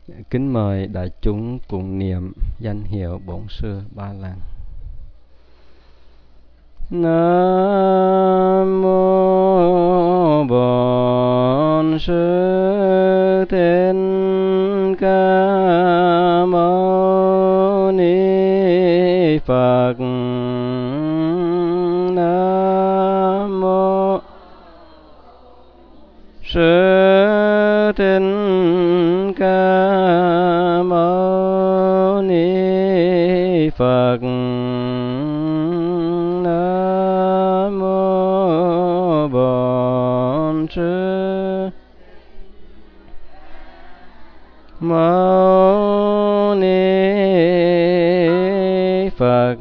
Kính mời đại chúng cùng niệm danh hiệu Bổn Sư ba lần. Nam mô Bổn Sư Thích Ca Mâu Ni Phật. Nam mô Sư Thích Ca Mâu Ni Phật. Nam mô Bổn Sư Mâu Ni Phật.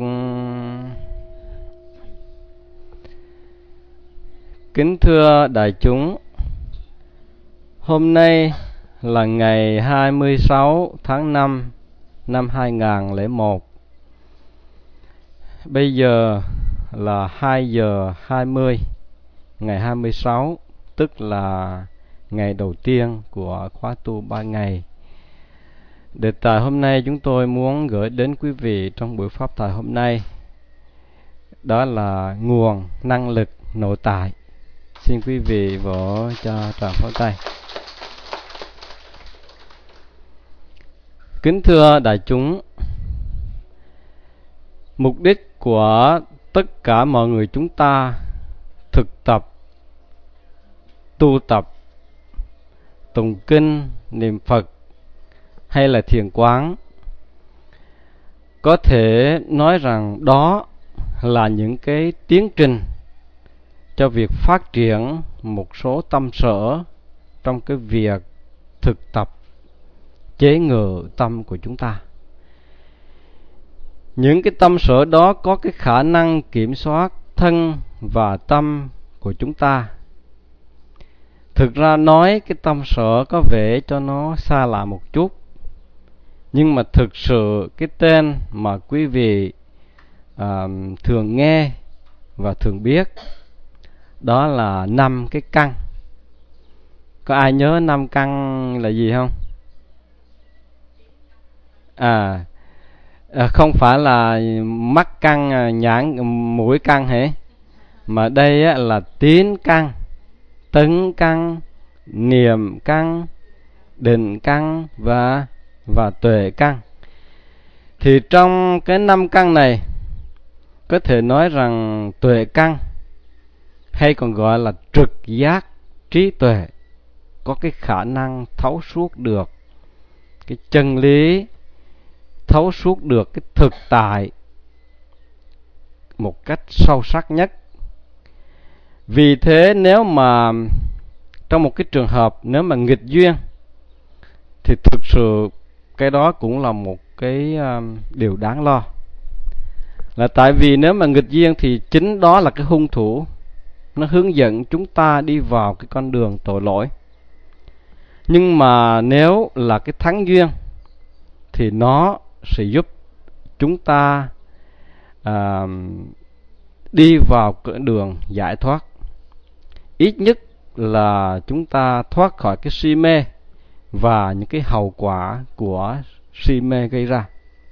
Kính thưa đại chúng, hôm nay là ngày 26 tháng 5 năm 2001. Bây giờ là 2 giờ 20 ngày 26, tức là ngày đầu tiên của khóa tu 3 ngày. Đề tài hôm nay chúng tôi muốn gửi đến quý vị trong buổi pháp thoại hôm nay, đó là nguồn năng lực nội tại. Xin quý vị vỗ cho tràng pháo tay. Kính thưa đại chúng, mục đích của tất cả mọi người chúng ta thực tập, tu tập, tụng kinh, niệm Phật hay là thiền quán, có thể nói rằng đó là những cái tiến trình cho việc phát triển một số tâm sở trong cái việc thực tập chế ngự tâm của chúng ta. Những cái tâm sở đó có cái khả năng kiểm soát thân và tâm của chúng ta. Thực ra nói cái tâm sở có vẻ cho nó xa lạ một chút, nhưng mà thực sự cái tên mà quý vị thường nghe và thường biết, đó là 5 cái căn. Có ai nhớ 5 căn là gì không? Không phải là mắt căn, nhãn, mũi căn hả? Mà đây là tín căn, tấn căn, niệm căn, định căn và tuệ căn. Thì trong cái 5 căn này, có thể nói rằng tuệ căn, hay còn gọi là trực giác trí tuệ, có cái khả năng thấu suốt được cái chân lý, thấu suốt được cái thực tại một cách sâu sắc nhất. Vì thế nếu mà trong một cái trường hợp nếu mà nghịch duyên, thì thực sự cái đó cũng là một cái điều đáng lo. Là tại vì nếu mà nghịch duyên thì chính đó là cái hung thủ, nó hướng dẫn chúng ta đi vào cái con đường tội lỗi. Nhưng mà nếu là cái thắng duyên, thì nó sẽ giúp chúng ta đi vào cái đường giải thoát. Ít nhất là chúng ta thoát khỏi cái si mê và những cái hậu quả của si mê gây ra.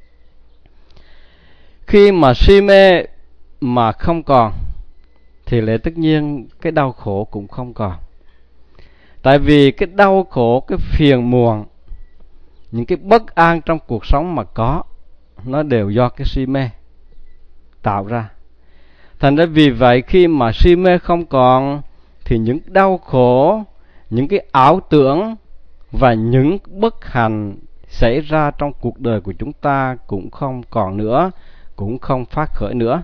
Khi mà si mê mà không còn, thì lẽ tất nhiên cái đau khổ cũng không còn. Tại vì cái đau khổ, cái phiền muộn, những cái bất an trong cuộc sống mà có, nó đều do cái si mê tạo ra. Thành ra vì vậy khi mà si mê không còn, thì những đau khổ, những cái ảo tưởng và những bất hạnh xảy ra trong cuộc đời của chúng ta cũng không còn nữa, cũng không phát khởi nữa.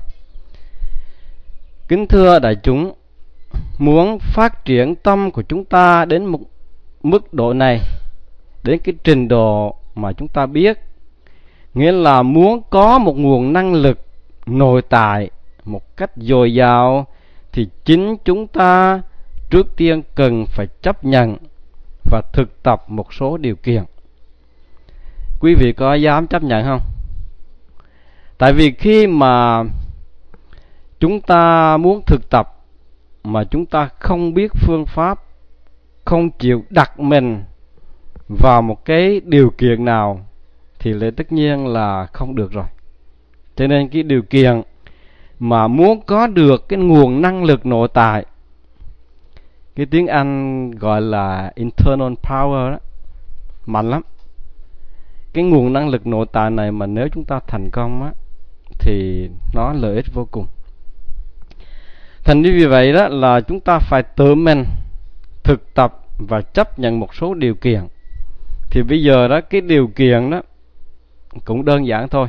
Kính thưa đại chúng, muốn phát triển tâm của chúng ta đến một mức độ này, đến cái trình độ mà chúng ta biết, nghĩa là muốn có một nguồn năng lực nội tại một cách dồi dào, thì chính chúng ta trước tiên cần phải chấp nhận và thực tập một số điều kiện. Quý vị có dám chấp nhận không? Tại vì khi mà chúng ta muốn thực tập mà chúng ta không biết phương pháp, không chịu đặt mình vào một cái điều kiện nào thì lẽ tất nhiên là không được rồi. Cho nên cái điều kiện mà muốn có được cái nguồn năng lực nội tại, cái tiếng Anh gọi là internal power đó, mạnh lắm. Cái nguồn năng lực nội tại này mà nếu chúng ta thành công á, thì nó lợi ích vô cùng. Thành vì vậy đó là chúng ta phải tự mình thực tập và chấp nhận một số điều kiện. Thì bây giờ đó, cái điều kiện đó cũng đơn giản thôi.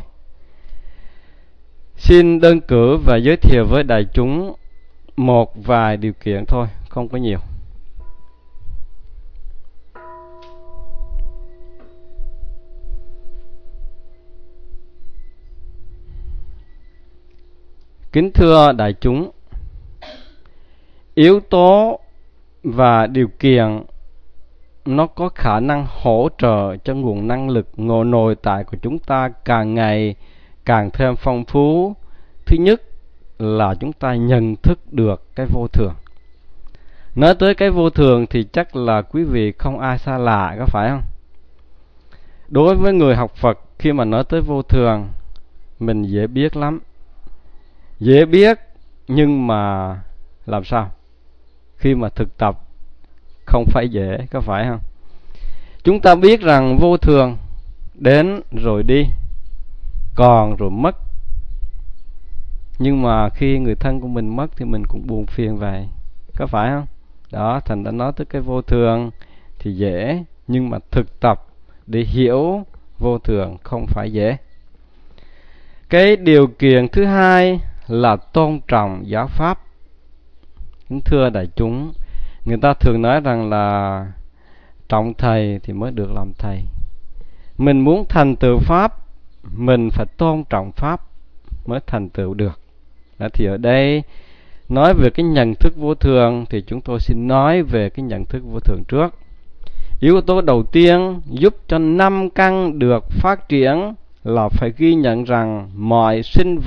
Xin đơn cử và giới thiệu với đại chúng một vài điều kiện thôi, không có nhiều. Kính thưa đại chúng, yếu tố và điều kiện nó có khả năng hỗ trợ cho nguồn năng lực nội tại của chúng ta càng ngày càng thêm phong phú. Thứ nhất là chúng ta nhận thức được cái vô thường. Nói tới cái vô thường thì chắc là quý vị không ai xa lạ, có phải không? Đối với người học Phật, khi mà nói tới vô thường, mình dễ biết lắm. Dễ biết, nhưng mà làm sao? Khi mà thực tập không phải dễ, có phải không? Chúng ta biết rằng vô thường đến rồi đi, còn rồi mất. Nhưng mà khi người thân của mình mất thì mình cũng buồn phiền vậy, có phải không? Đó, thành đã nói tới cái vô thường thì dễ, nhưng mà thực tập để hiểu vô thường không phải dễ. Cái điều kiện thứ hai là tôn trọng giáo pháp. Kính thưa đại chúng, người ta thường nói rằng là trọng thầy thì mới được làm thầy. Mình muốn thành tựu pháp, mình phải tôn trọng pháp mới thành tựu được. Đó, thì ở đây nói về cái nhận thức vô thường thì chúng tôi xin nói về cái nhận thức vô thường trước. Yếu tố đầu tiên giúp cho 5 căn được phát triển là phải ghi nhận rằng mọi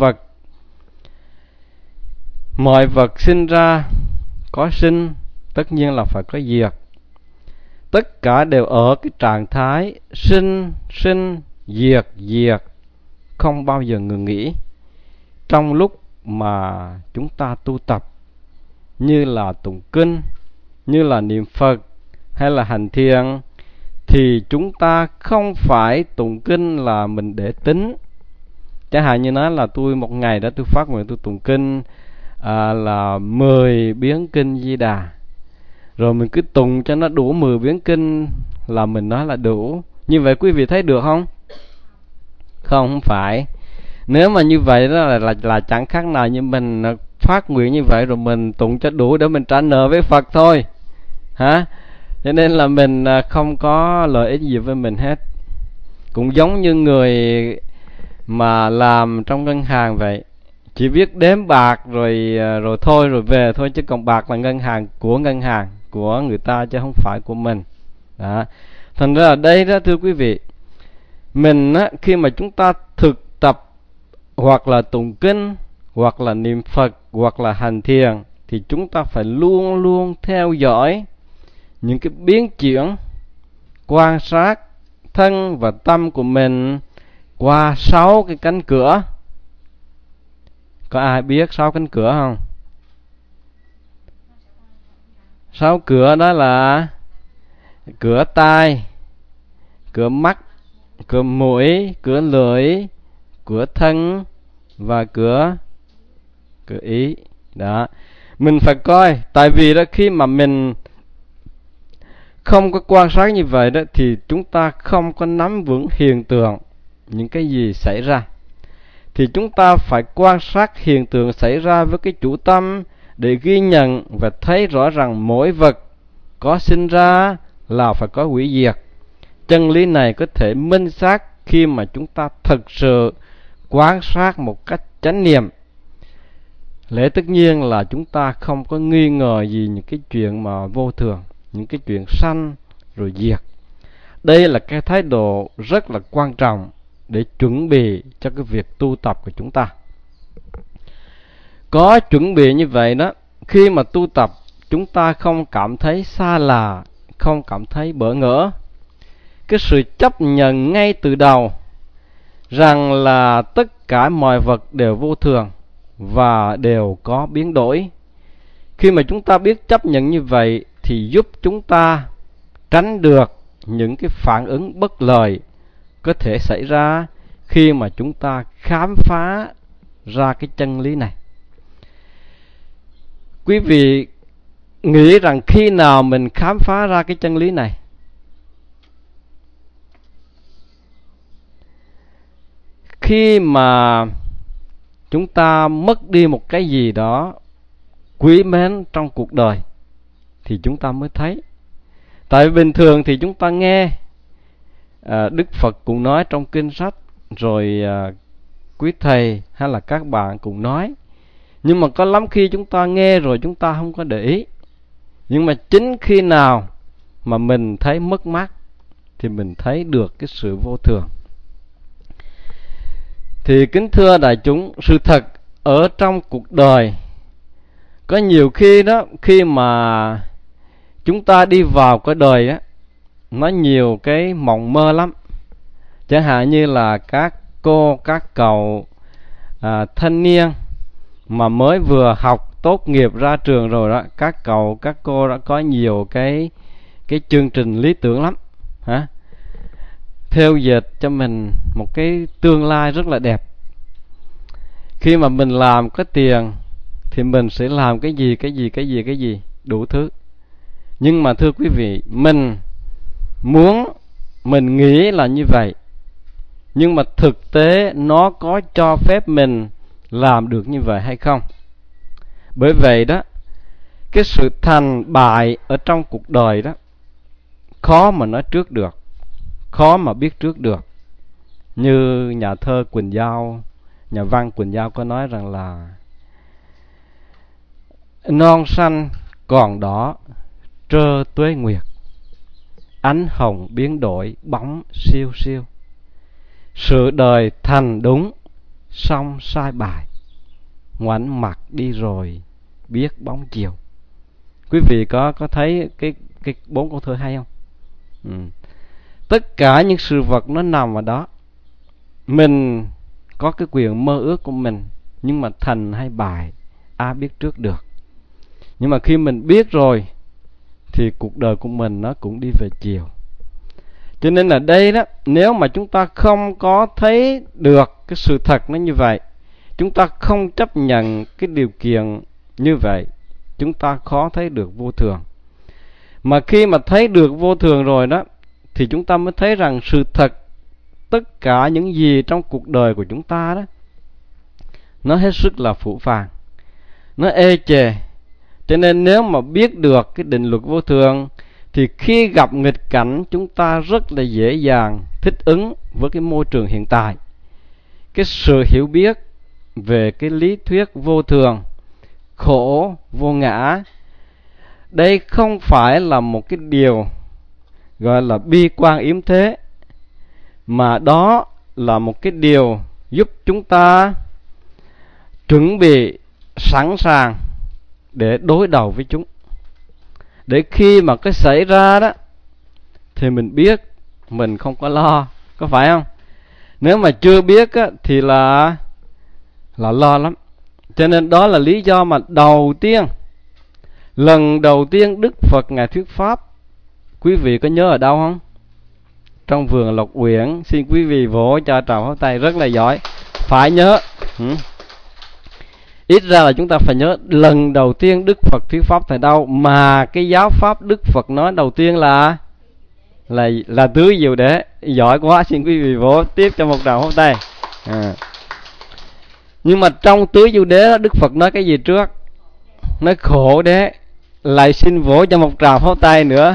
vật sinh ra có sinh, tất nhiên là phải có diệt. Tất cả đều ở cái trạng thái sinh, diệt, không bao giờ ngừng nghỉ. Trong lúc mà chúng ta tu tập, như là tụng kinh, như là niệm Phật hay là hành thiền, thì chúng ta không phải tụng kinh là mình để tính. Chẳng hạn như nói là tôi một ngày đó tôi phát nguyện tôi tụng kinh là 10 biến kinh Di Đà, rồi mình cứ tụng cho nó đủ 10 biến kinh là mình nói là đủ. Như vậy quý vị thấy được không? Không phải. Nếu mà như vậy đó là chẳng khác nào như mình phát nguyện như vậy rồi mình tụng cho đủ để mình trả nợ với Phật thôi, hả? Cho nên là mình không có lợi ích gì với mình hết. Cũng giống như người mà làm trong ngân hàng vậy, chỉ biết đếm bạc rồi thôi rồi về thôi, chứ còn bạc là ngân hàng của người ta chứ không phải của mình. Đó. Thành ra ở đây đó thưa quý vị, mình á, khi mà chúng ta thực tập hoặc là tụng kinh, hoặc là niệm Phật, hoặc là hành thiền, thì chúng ta phải luôn luôn theo dõi những cái biến chuyển, quan sát thân và tâm của mình qua 6 cái cánh cửa. Có ai biết 6 cánh cửa không? 6 cửa đó là cửa tai, cửa mắt, cửa mũi, cửa lưỡi, cửa thân và cửa ý. Đó, mình phải coi. Tại vì đó, khi mà mình không có quan sát như vậy đó, thì chúng ta không có nắm vững hiện tượng những cái gì xảy ra. Thì chúng ta phải quan sát hiện tượng xảy ra với cái chủ tâm để ghi nhận và thấy rõ rằng mỗi vật có sinh ra là phải có hủy diệt. Chân lý này có thể minh xác khi mà chúng ta thực sự quan sát một cách chánh niệm. Lẽ tất nhiên là chúng ta không có nghi ngờ gì những cái chuyện mà vô thường, những cái chuyện sanh rồi diệt. Đây là cái thái độ rất là quan trọng để chuẩn bị cho cái việc tu tập của chúng ta. Có chuẩn bị như vậy đó, khi mà tu tập chúng ta không cảm thấy xa lạ, không cảm thấy bỡ ngỡ. cái sự chấp nhận ngay từ đầu rằng là tất cả mọi vật đều vô thường và đều có biến đổi. Khi mà chúng ta biết chấp nhận như vậy thì giúp chúng ta tránh được những cái phản ứng bất lợi có thể xảy ra khi mà chúng ta khám phá ra cái chân lý này. Quý vị nghĩ rằng khi nào mình khám phá ra cái chân lý này? Khi mà chúng ta mất đi một cái gì đó quý mến trong cuộc đời thì chúng ta mới thấy. Tại vì bình thường thì chúng ta nghe Đức Phật cũng nói trong kinh sách, rồi quý thầy hay là các bạn cũng nói, nhưng mà có lắm khi chúng ta nghe rồi chúng ta không có để ý. Nhưng mà chính khi nào mà mình thấy mất mát thì mình thấy được cái sự vô thường. Thì kính thưa đại chúng, sự thật ở trong cuộc đời có nhiều khi đó, khi mà chúng ta đi vào cái đời á, nó nhiều cái mộng mơ lắm. Chẳng hạn như là các cô, các cậu thanh niên mà mới vừa học tốt nghiệp ra trường rồi đó, các cậu, các cô đã có nhiều cái chương trình lý tưởng lắm, theo dệt cho mình một cái tương lai rất là đẹp. Khi mà mình làm có tiền thì mình sẽ làm cái gì đủ thứ. Nhưng mà thưa quý vị, mình nghĩ là như vậy, nhưng mà thực tế nó có cho phép mình làm được như vậy hay không? Bởi vậy đó, cái sự thành bại ở trong cuộc đời đó khó mà nói trước được, khó mà biết trước được. Như nhà thơ Quỳnh Giao, nhà văn Quỳnh Giao có nói rằng là non xanh còn đỏ trơ tuế nguyệt, ánh hồng biến đổi bóng siêu siêu. Sự đời thành đúng xong sai bài, ngoảnh mặt đi rồi biết bóng chiều. Quý vị có thấy cái 4 câu thơ hay không? Tất cả những sự vật nó nằm ở đó. Mình có cái quyền mơ ước của mình, nhưng mà thành hay bại ai biết trước được. Nhưng mà khi mình biết rồi thì cuộc đời của mình nó cũng đi về chiều. Cho nên là đây đó, nếu mà chúng ta không có thấy được cái sự thật nó như vậy, chúng ta không chấp nhận cái điều kiện như vậy, chúng ta khó thấy được vô thường. Mà khi mà thấy được vô thường rồi đó, thì chúng ta mới thấy rằng sự thật, tất cả những gì trong cuộc đời của chúng ta đó, nó hết sức là phũ phàng, nó ê chề. Cho nên nếu mà biết được cái định luật vô thường thì khi gặp nghịch cảnh, chúng ta rất là dễ dàng thích ứng với cái môi trường hiện tại. Cái sự hiểu biết về cái lý thuyết vô thường, khổ, vô ngã, đây không phải là một cái điều gọi là bi quan yếm thế, mà đó là một cái điều giúp chúng ta chuẩn bị sẵn sàng để đối đầu với chúng. Để khi mà cái xảy ra đó thì mình biết, mình không có lo, có phải không? Nếu mà chưa biết á, thì là lo lắm. Cho nên đó là lý do mà lần đầu tiên Đức Phật Ngài thuyết Pháp, quý vị có nhớ ở đâu không? Trong vườn Lộc Uyển. Xin quý vị vỗ cho tràng pháo tay, rất là giỏi. Phải nhớ. Ít ra là chúng ta phải nhớ lần đầu tiên Đức Phật thuyết Pháp tại đâu, mà cái giáo Pháp Đức Phật nói đầu tiên là tứ diệu đế. Giỏi quá, xin quý vị vỗ tiếp cho một tràng pháo tay. Nhưng mà trong tứ diệu đế đó, Đức Phật nói cái gì trước? Nói khổ đế. Lại xin vỗ cho một tràng pháo tay nữa.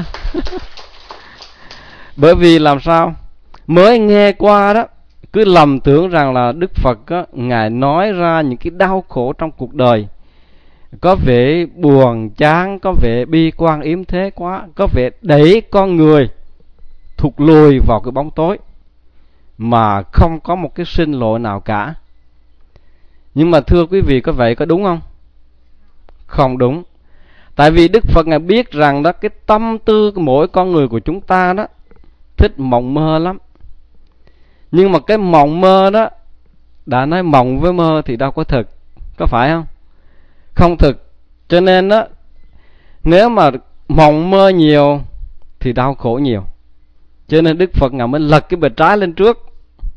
Bởi vì làm sao? Mới nghe qua đó, cứ lầm tưởng rằng là Đức Phật á, Ngài nói ra những cái đau khổ trong cuộc đời, có vẻ buồn chán, có vẻ bi quan yếm thế quá, có vẻ đẩy con người thụt lùi vào cái bóng tối, mà không có một cái sinh lộ nào cả. Nhưng mà thưa quý vị, có vậy có đúng không? Không đúng. Tại vì Đức Phật Ngài biết rằng đó, cái tâm tư của mỗi con người của chúng ta đó, thích mộng mơ lắm. Nhưng mà cái mộng mơ đó, đã nói mộng với mơ thì đâu có thực, có phải không? Không thực. Cho nên đó, nếu mà mộng mơ nhiều thì đau khổ nhiều. Cho nên Đức Phật Ngài mới lật cái bề trái lên trước.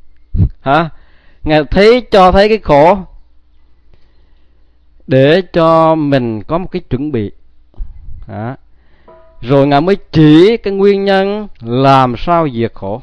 Ngài cho thấy cái khổ để cho mình có một cái chuẩn bị. Rồi Ngài mới chỉ cái nguyên nhân làm sao diệt khổ.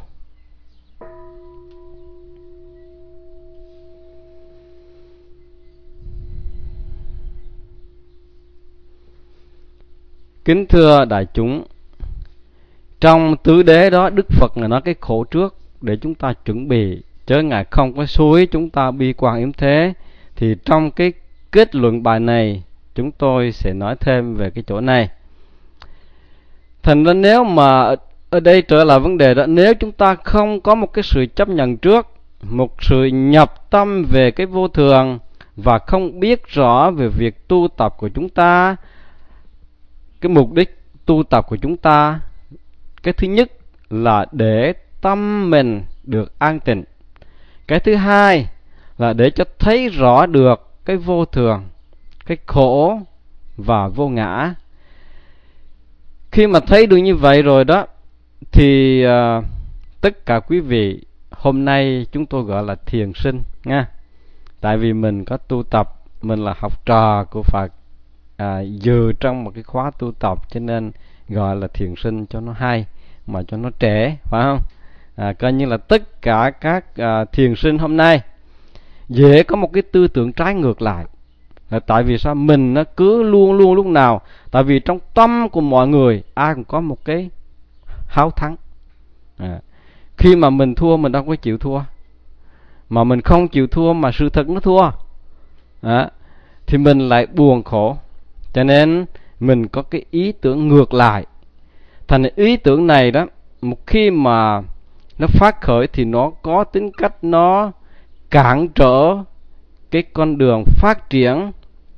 Kính thưa đại chúng, trong tứ đế đó, Đức Phật Ngài nói cái khổ trước để chúng ta chuẩn bị, chứ Ngài không có xúi chúng ta bi quan yếm thế. Thì trong cái kết luận bài này, chúng tôi sẽ nói thêm về cái chỗ này. Thành ra nếu mà ở đây trở lại vấn đề đó, nếu chúng ta không có một cái sự chấp nhận trước, một sự nhập tâm về cái vô thường, và không biết rõ về việc tu tập của chúng ta, cái mục đích tu tập của chúng ta, cái thứ nhất là để tâm mình được an tịnh. Cái thứ hai là để cho thấy rõ được cái vô thường, cái khổ và vô ngã. Khi mà thấy được như vậy rồi đó, thì tất cả quý vị, hôm nay chúng tôi gọi là thiền sinh nha. Tại vì mình có tu tập, mình là học trò của Phật, dự trong một cái khóa tu tập, cho nên gọi là thiền sinh cho nó hay, mà cho nó trẻ, phải không? Coi như là tất cả các thiền sinh hôm nay dễ có một cái tư tưởng trái ngược lại. Là tại vì sao? Mình nó cứ luôn luôn lúc nào, tại vì trong tâm của mọi người ai cũng có một cái háo thắng. Khi mà mình thua, mình đâu có chịu thua, mà mình không chịu thua mà sự thật nó thua, thì mình lại buồn khổ. Cho nên mình có cái ý tưởng ngược lại. Thành ý tưởng này đó, một khi mà nó phát khởi thì nó có tính cách nó cản trở cái con đường phát triển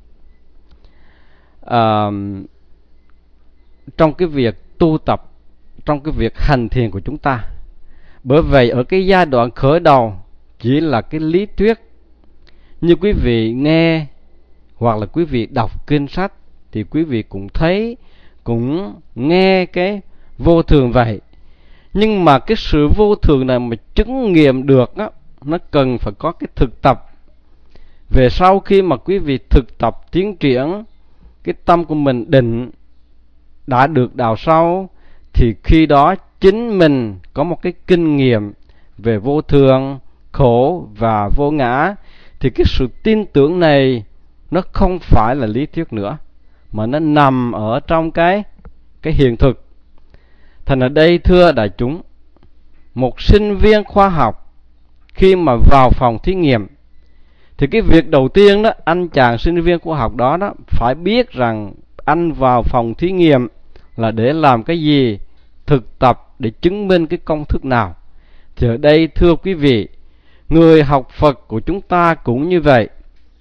trong cái việc tu tập, trong cái việc hành thiền của chúng ta. Bởi vậy ở cái giai đoạn khởi đầu chỉ là cái lý thuyết, như quý vị nghe hoặc là quý vị đọc kinh sách thì quý vị cũng thấy, cũng nghe cái vô thường vậy. Nhưng mà cái sự vô thường này mà chứng nghiệm được á, nó cần phải có cái thực tập. Về sau khi mà quý vị thực tập tiến triển, cái tâm của mình định đã được đào sâu, thì khi đó chính mình có một cái kinh nghiệm về vô thường, khổ và vô ngã, thì cái sự tin tưởng này nó không phải là lý thuyết nữa, mà nó nằm ở trong cái hiện thực. Thành ở đây thưa đại chúng, một sinh viên khoa học khi mà vào phòng thí nghiệm, thì cái việc đầu tiên đó, anh chàng sinh viên khoa học đó phải biết rằng anh vào phòng thí nghiệm là để làm cái gì, thực tập để chứng minh cái công thức nào. Thì ở đây thưa quý vị, người học Phật của chúng ta cũng như vậy.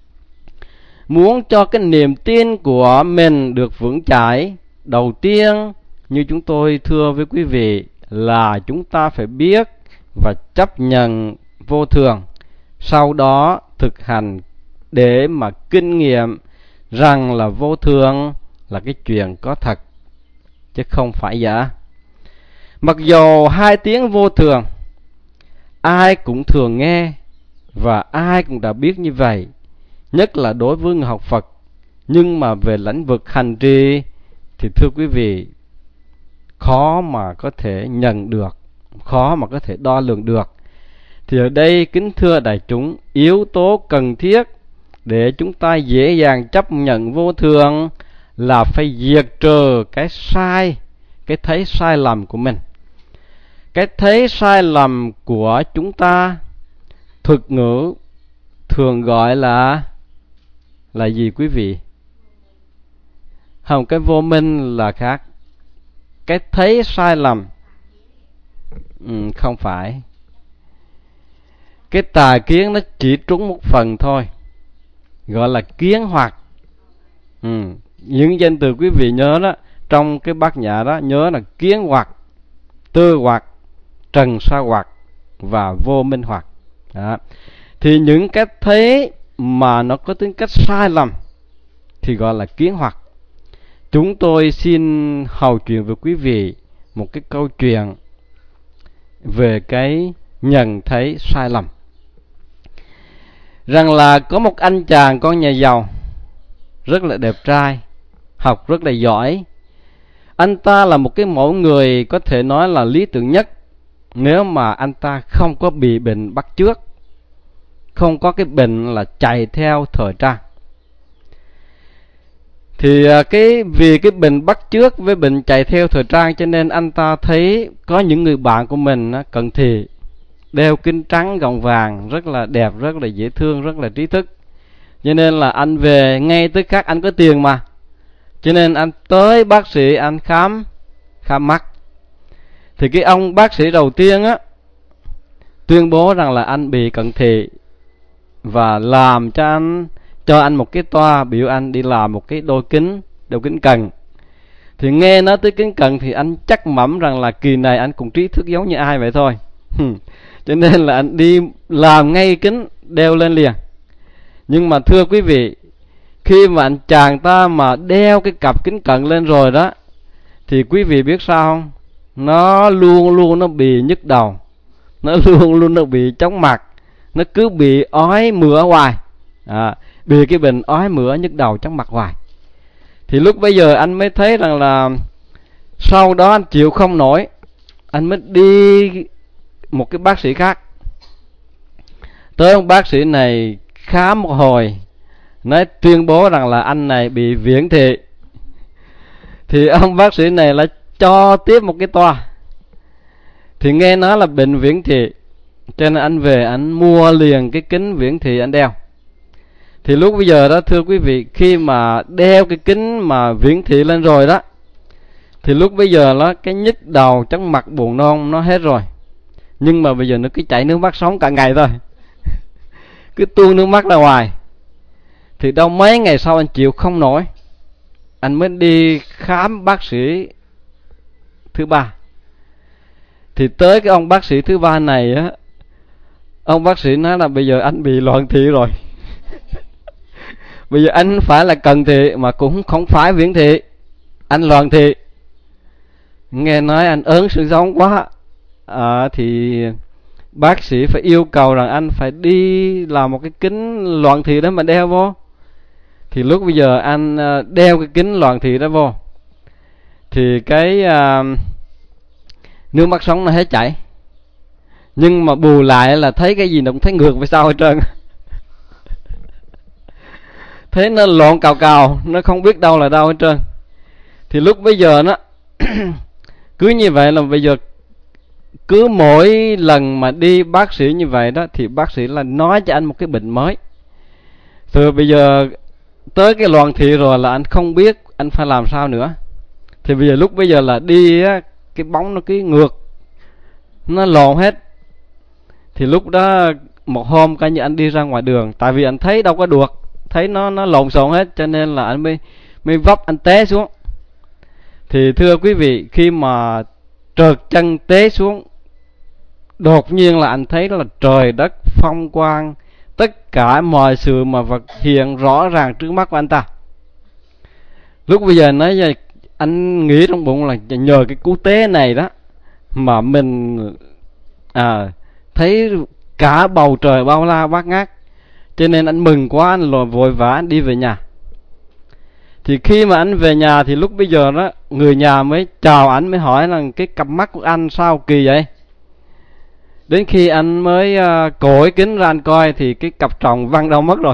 Muốn cho cái niềm tin của mình được vững chãi, đầu tiên như chúng tôi thưa với quý vị là chúng ta phải biết và chấp nhận vô thường, sau đó thực hành để mà kinh nghiệm rằng là vô thường là cái chuyện có thật, chứ không phải giả. Mặc dù hai tiếng vô thường ai cũng thường nghe và ai cũng đã biết như vậy, nhất là đối với người học Phật, nhưng mà về lĩnh vực hành trì thì thưa quý vị, khó mà có thể nhận được, khó mà có thể đo lường được. Thì ở đây kính thưa đại chúng, yếu tố cần thiết để chúng ta dễ dàng chấp nhận vô thường là phải diệt trừ cái sai, cái thấy sai lầm của mình. Cái thấy sai lầm của chúng ta, thuật ngữ thường gọi là gì quý vị? Không, cái vô minh là khác. Cái thấy sai lầm không phải. Cái tà kiến nó chỉ trúng một phần thôi, gọi là kiến hoặc. Những danh từ quý vị nhớ đó, trong cái bát nhã đó nhớ là kiến hoặc, tư hoặc, trần sa hoặc và vô minh hoặc. Đó. Thì những cái thấy mà nó có tính cách sai lầm thì gọi là kiến hoặc. Chúng tôi xin hầu chuyện với quý vị một cái câu chuyện về cái nhận thấy sai lầm. Rằng là có một anh chàng con nhà giàu, rất là đẹp trai, học rất là giỏi. Anh ta là một cái mẫu người có thể nói là lý tưởng nhất nếu mà anh ta không có bị bệnh bắt chước, không có cái bệnh là chạy theo thời trang. Thì vì cái bệnh bắt chước với bệnh chạy theo thời trang, cho nên anh ta thấy có những người bạn của mình cận thị đeo kính trắng gọng vàng, rất là đẹp, rất là dễ thương, rất là trí thức. Cho nên là anh về ngay tức khắc, anh có tiền mà, cho nên anh tới bác sĩ anh khám mắt. Thì cái ông bác sĩ đầu tiên á tuyên bố rằng là anh bị cận thị và làm cho anh một cái toa, biểu anh đi làm một cái đôi kính cận. Thì nghe nói tới kính cận thì anh chắc mẩm rằng là kỳ này anh cũng trí thức giống như ai vậy thôi. Cho nên là anh đi làm ngay kính đeo lên liền. Nhưng mà thưa quý vị, khi mà anh chàng ta mà đeo cái cặp kính cận lên rồi đó, thì quý vị biết sao không? Nó luôn nó bị nhức đầu, nó luôn nó bị chóng mặt, nó cứ bị ói mửa hoài, bị cái bệnh ói mửa nhức đầu chóng mặt hoài. Thì lúc bây giờ anh mới thấy rằng là sau đó anh chịu không nổi, anh mới đi một cái bác sĩ khác. Tới ông bác sĩ này khám một hồi, nói tuyên bố rằng là anh này bị viễn thị. Thì ông bác sĩ này lại cho tiếp một cái toa. Thì nghe nói là bệnh viễn thị, cho nên anh về anh mua liền cái kính viễn thị anh đeo. Thì lúc bây giờ đó thưa quý vị, khi mà đeo cái kính mà viễn thị lên rồi đó, thì lúc bây giờ đó cái nhức đầu chóng mặt buồn nôn nó hết rồi. Nhưng mà bây giờ nó cứ chảy nước mắt sống cả ngày thôi, cứ tuôn nước mắt ra ngoài. Thì đâu mấy ngày sau anh chịu không nổi, anh mới đi khám bác sĩ thứ ba. Thì tới cái ông bác sĩ thứ ba này á, ông bác sĩ nói là bây giờ anh bị loạn thị rồi. Bây giờ anh phải là cận thị mà cũng không phải viễn thị, anh loạn thị. Nghe nói anh ớn sự sống quá, thì bác sĩ phải yêu cầu rằng anh phải đi làm một cái kính loạn thị đó mà đeo vô. Thì lúc bây giờ anh đeo cái kính loạn thị đó vô, thì cái nước mắt sống nó hết chảy. Nhưng mà bù lại là thấy cái gì nó cũng thấy ngược về sau hết trơn. Thế nó lộn cào cào, nó không biết đâu là đâu hết trơn. Thì lúc bây giờ nó cứ như vậy là bây giờ cứ mỗi lần mà đi bác sĩ như vậy đó, thì bác sĩ là nói cho anh một cái bệnh mới. Từ bây giờ tới cái loạn thị rồi là anh không biết anh phải làm sao nữa. Thì bây giờ lúc bây giờ là đi á, cái bóng nó cứ ngược, nó lộn hết. Thì lúc đó một hôm coi như anh đi ra ngoài đường, tại vì anh thấy đâu có được, thấy nó lộn xộn hết, cho nên là anh mới vấp, anh té xuống. Thì thưa quý vị, khi mà trượt chân té xuống, đột nhiên là anh thấy là trời đất phong quang, tất cả mọi sự mà vật hiện rõ ràng trước mắt của anh ta. Lúc bây giờ nói anh nghĩ trong bụng là nhờ cái cú té này đó mà mình thấy cả bầu trời bao la bát ngát. Cho nên anh mừng quá, anh lội vội vã anh đi về nhà. Thì khi mà anh về nhà thì lúc bây giờ đó, người nhà mới chào anh, mới hỏi là cái cặp mắt của anh sao kỳ vậy. Đến khi anh mới cổi kính ra anh coi thì cái cặp tròng văng đâu mất rồi.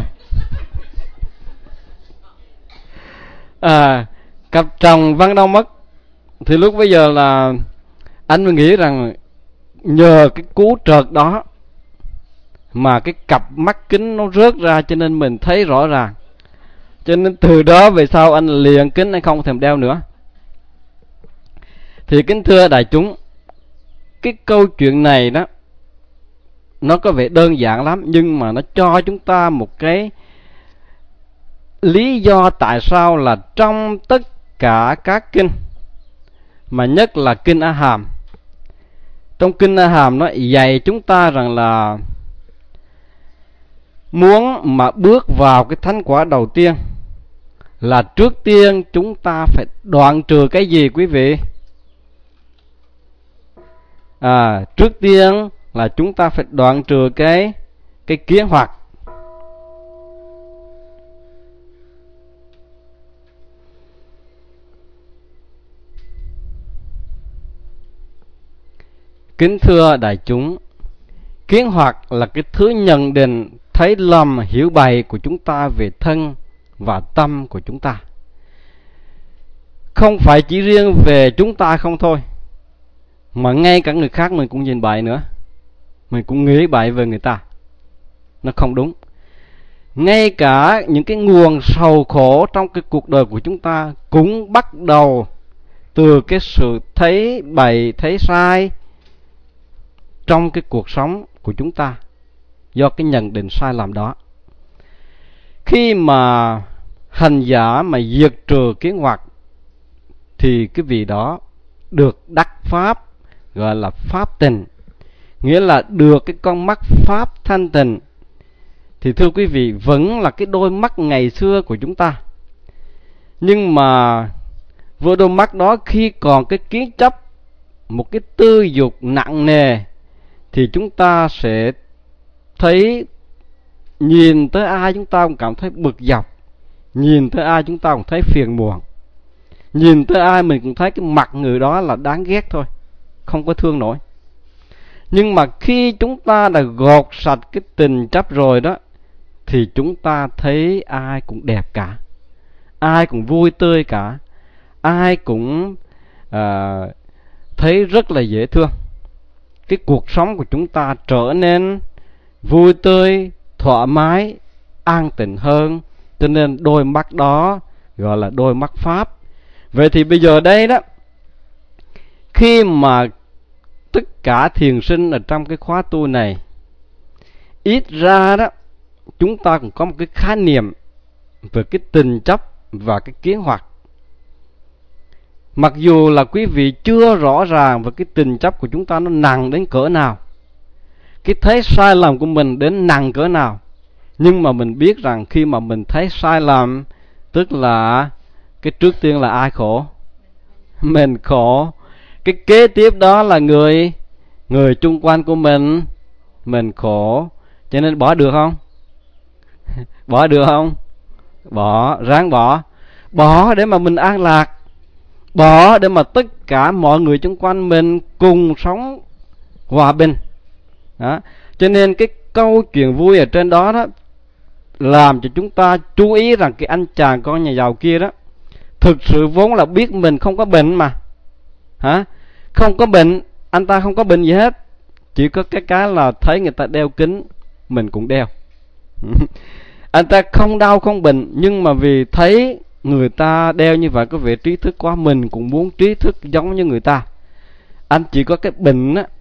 Cặp tròng văng đâu mất. Thì lúc bây giờ là anh mới nghĩ rằng nhờ cái cú trượt đó mà cái cặp mắt kính nó rớt ra, cho nên mình thấy rõ ràng. Cho nên từ đó về sau anh liền kính, anh không thèm đeo nữa. Thì kính thưa đại chúng, cái câu chuyện này đó nó có vẻ đơn giản lắm, nhưng mà nó cho chúng ta một cái lý do tại sao là trong tất cả các kinh, mà nhất là kinh A Hàm, Trong kinh A Hàm nó dạy chúng ta rằng là muốn mà bước vào cái thánh quả đầu tiên là trước tiên chúng ta phải đoạn trừ cái gì quý vị? Trước tiên là chúng ta phải đoạn trừ cái kiến hoặc. Kính thưa đại chúng, kiến hoặc là cái thứ nhận định thấy lầm hiểu bậy của chúng ta về thân và tâm của chúng ta. Không phải chỉ riêng về chúng ta không thôi, mà ngay cả người khác mình cũng nhìn bậy nữa. Mình cũng nghĩ bậy về người ta. Nó không đúng. Ngay cả những cái nguồn sầu khổ trong cái cuộc đời của chúng ta cũng bắt đầu từ cái sự thấy bậy, thấy sai trong cái cuộc sống của chúng ta, do cái nhận định sai lầm đó. Khi mà hành giả mà diệt trừ kiến hoặc thì cái vị đó được đắc pháp, gọi là pháp tình, nghĩa là được cái con mắt pháp thanh tịnh. Thì thưa quý vị, vẫn là cái đôi mắt ngày xưa của chúng ta, nhưng mà với đôi mắt đó khi còn cái kiến chấp, một cái tư dục nặng nề, thì chúng ta sẽ thấy nhìn tới ai chúng ta cũng cảm thấy bực dọc, nhìn tới ai chúng ta cũng thấy phiền muộn, nhìn tới ai mình cũng thấy cái mặt người đó là đáng ghét thôi, không có thương nổi. Nhưng mà khi chúng ta đã gột sạch cái tình chấp rồi đó, thì chúng ta thấy ai cũng đẹp cả, ai cũng vui tươi cả, ai cũng thấy rất là dễ thương. Cái cuộc sống của chúng ta trở nên vui tươi, thoải mái, an tịnh hơn. Cho nên đôi mắt đó gọi là đôi mắt pháp. Vậy thì bây giờ đây đó, khi mà tất cả thiền sinh ở trong cái khóa tu này, ít ra đó chúng ta cũng có một cái khái niệm về cái tình chấp và cái kiến hoặc. Mặc dù là quý vị chưa rõ ràng về cái tình chấp của chúng ta nó nặng đến cỡ nào, cái thấy sai lầm của mình đến nặng cỡ nào, nhưng mà mình biết rằng khi mà mình thấy sai lầm, tức là cái trước tiên là ai khổ? Mình khổ. Cái kế tiếp đó là người chung quanh của mình khổ. Cho nên bỏ được không? Bỏ được không? Bỏ, ráng bỏ. Bỏ để mà mình an lạc, bỏ để mà tất cả mọi người xung quanh mình cùng sống hòa bình đó. Cho nên cái câu chuyện vui ở trên đó đó làm cho chúng ta chú ý rằng cái anh chàng con nhà giàu kia đó thực sự vốn là biết mình không có bệnh mà, không có bệnh, anh ta không có bệnh gì hết, chỉ có cái là thấy người ta đeo kính mình cũng đeo. Anh ta không đau không bệnh, nhưng mà vì thấy người ta đeo như vậy có vẻ trí thức quá, mình cũng muốn trí thức giống như người ta. Anh chỉ có cái bệnh á,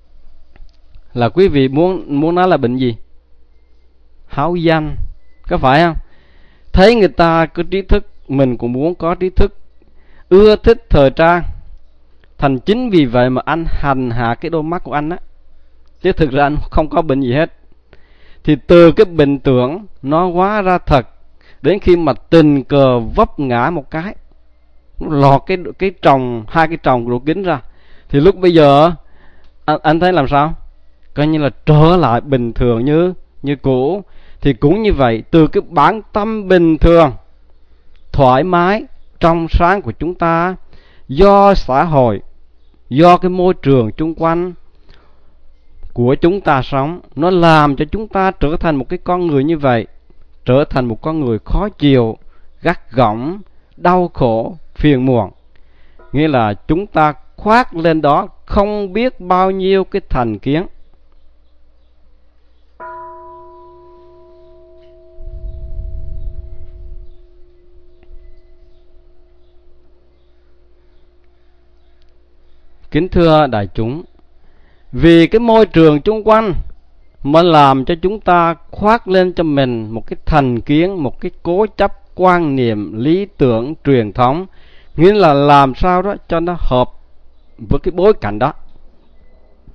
là quý vị muốn nói là bệnh gì? Háo danh, có phải không? Thấy người ta có trí thức, mình cũng muốn có trí thức, ưa thích thời trang. Thành chính vì vậy mà anh hành hạ cái đôi mắt của anh á, chứ thực ra anh không có bệnh gì hết. Thì từ cái bệnh tưởng nó hóa ra thật, đến khi mà tình cờ vấp ngã một cái, lọt cái tròng, hai cái tròng của kính ra, thì lúc bây giờ anh thấy làm sao? Coi như là trở lại bình thường như cũ. Thì cũng như vậy, từ cái bản tâm bình thường, thoải mái, trong sáng của chúng ta, do xã hội, do cái môi trường chung quanh của chúng ta sống, nó làm cho chúng ta trở thành một cái con người như vậy, trở thành một con người khó chịu, gắt gỏng, đau khổ, phiền muộn. Nghĩa là chúng ta khoác lên đó không biết bao nhiêu cái thành kiến. Kính thưa đại chúng, vì cái môi trường chung quanh mà làm cho chúng ta khoác lên cho mình một cái thành kiến, một cái cố chấp quan niệm, lý tưởng, truyền thống, nghĩa là làm sao đó cho nó hợp với cái bối cảnh đó.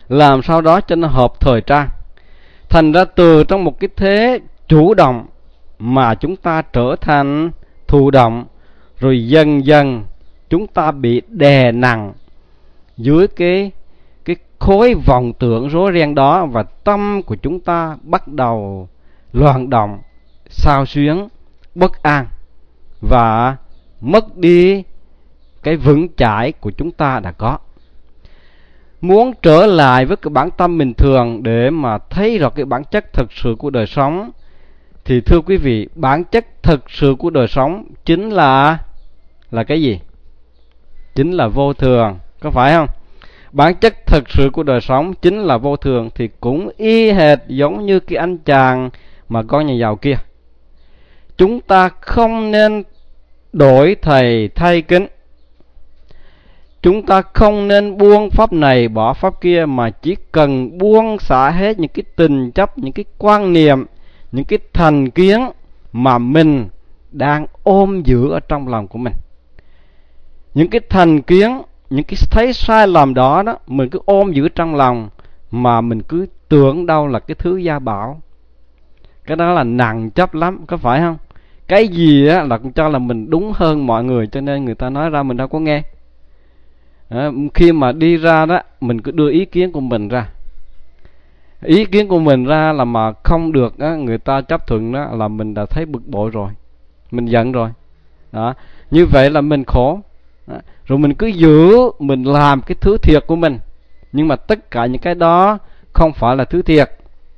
làm sao đó cho nó hợp thời trang. Thành ra từ trong một cái thế chủ động mà chúng ta trở thành thụ động, rồi dần dần chúng ta bị đè nặng dưới cái khối vọng tưởng rối ren đó, và tâm của chúng ta bắt đầu loạn động, xao xuyến, bất an, và mất đi cái vững chãi của chúng ta đã có. Muốn trở lại với cái bản tâm bình thường để mà thấy rõ cái bản chất thực sự của đời sống, thì thưa quý vị, bản chất thực sự của đời sống chính là cái gì? Chính là vô thường, có phải không? Bản chất thực sự của đời sống chính là vô thường, thì cũng y hệt giống như cái anh chàng mà con nhà giàu kia. Chúng ta không nên đổi thầy thay kính, chúng ta không nên buông pháp này bỏ pháp kia, mà chỉ cần buông xả hết những cái tình chấp, những cái quan niệm, những cái thành kiến mà mình đang ôm giữ ở trong lòng của mình. Những cái thành kiến, những cái thấy sai lầm đó mình cứ ôm giữ trong lòng, mà mình cứ tưởng đâu là cái thứ gia bảo. Cái đó là nặng chấp lắm, có phải không? Cái gì là cũng cho là mình đúng hơn mọi người, cho nên người ta nói ra mình đâu có nghe. Khi mà đi ra đó, mình cứ đưa ý kiến của mình ra. Ý kiến của mình ra là mà không được người ta chấp thuận đó, là mình đã thấy bực bội rồi, mình giận rồi đó. Như vậy là mình khổ đó. Rồi mình cứ giữ, mình làm cái thứ thiệt của mình, nhưng mà tất cả những cái đó không phải là thứ thiệt.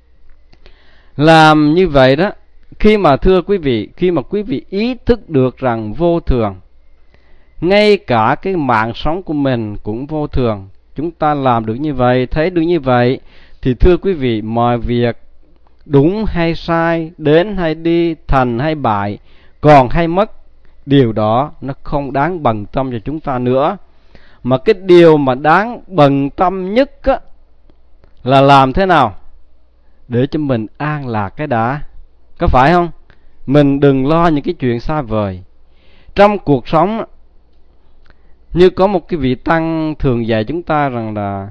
Làm như vậy đó, khi mà thưa quý vị, khi mà quý vị ý thức được rằng vô thường, ngay cả cái mạng sống của mình cũng vô thường, chúng ta làm được như vậy, thấy được như vậy, thì thưa quý vị, mọi việc đúng hay sai, đến hay đi, thành hay bại, còn hay mất, điều đó nó không đáng bận tâm cho chúng ta nữa. Mà cái điều mà đáng bận tâm nhất là làm thế nào để cho mình an lạc cái đã, có phải không? Mình đừng lo những cái chuyện xa vời. Trong cuộc sống, như có một cái vị tăng thường dạy chúng ta rằng là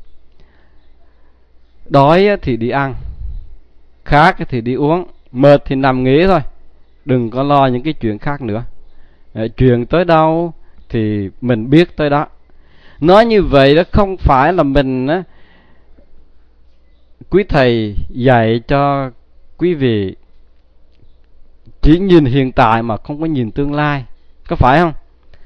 đói thì đi ăn, khát thì đi uống, mệt thì nằm nghỉ thôi, đừng có lo những cái chuyện khác nữa. Chuyện tới đâu thì mình biết tới đó. Nói như vậy đó không phải là mình quý thầy dạy cho quý vị chỉ nhìn hiện tại mà không có nhìn tương lai, có phải không?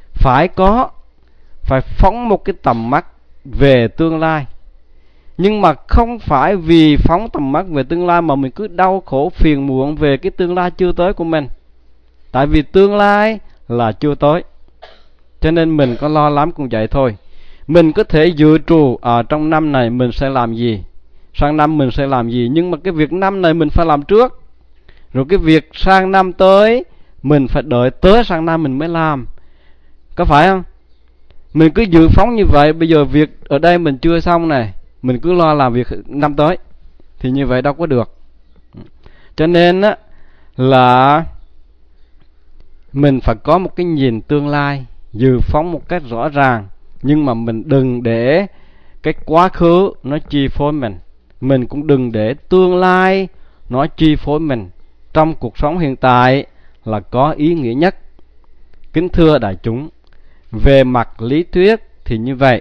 Phải phóng một cái tầm mắt về tương lai. Nhưng mà không phải vì phóng tầm mắt về tương lai mà mình cứ đau khổ phiền muộn về cái tương lai chưa tới của mình. Tại vì tương lai là chưa tới, cho nên mình có lo lắm cũng vậy thôi. Mình có thể dự trù trong năm này mình sẽ làm gì, sang năm mình sẽ làm gì, nhưng mà cái việc năm này mình phải làm trước, rồi cái việc sang năm tới mình phải đợi tới sang năm mình mới làm, có phải không? Mình cứ dự phóng như vậy, bây giờ việc ở đây mình chưa xong này, mình cứ lo làm việc năm tới, thì như vậy đâu có được. Cho nên là mình phải có một cái nhìn tương lai, dự phóng một cách rõ ràng. Nhưng mà mình đừng để cái quá khứ nó chi phối mình, mình cũng đừng để tương lai nó chi phối mình. Trong cuộc sống hiện tại là có ý nghĩa nhất. Kính thưa đại chúng, về mặt lý thuyết thì như vậy.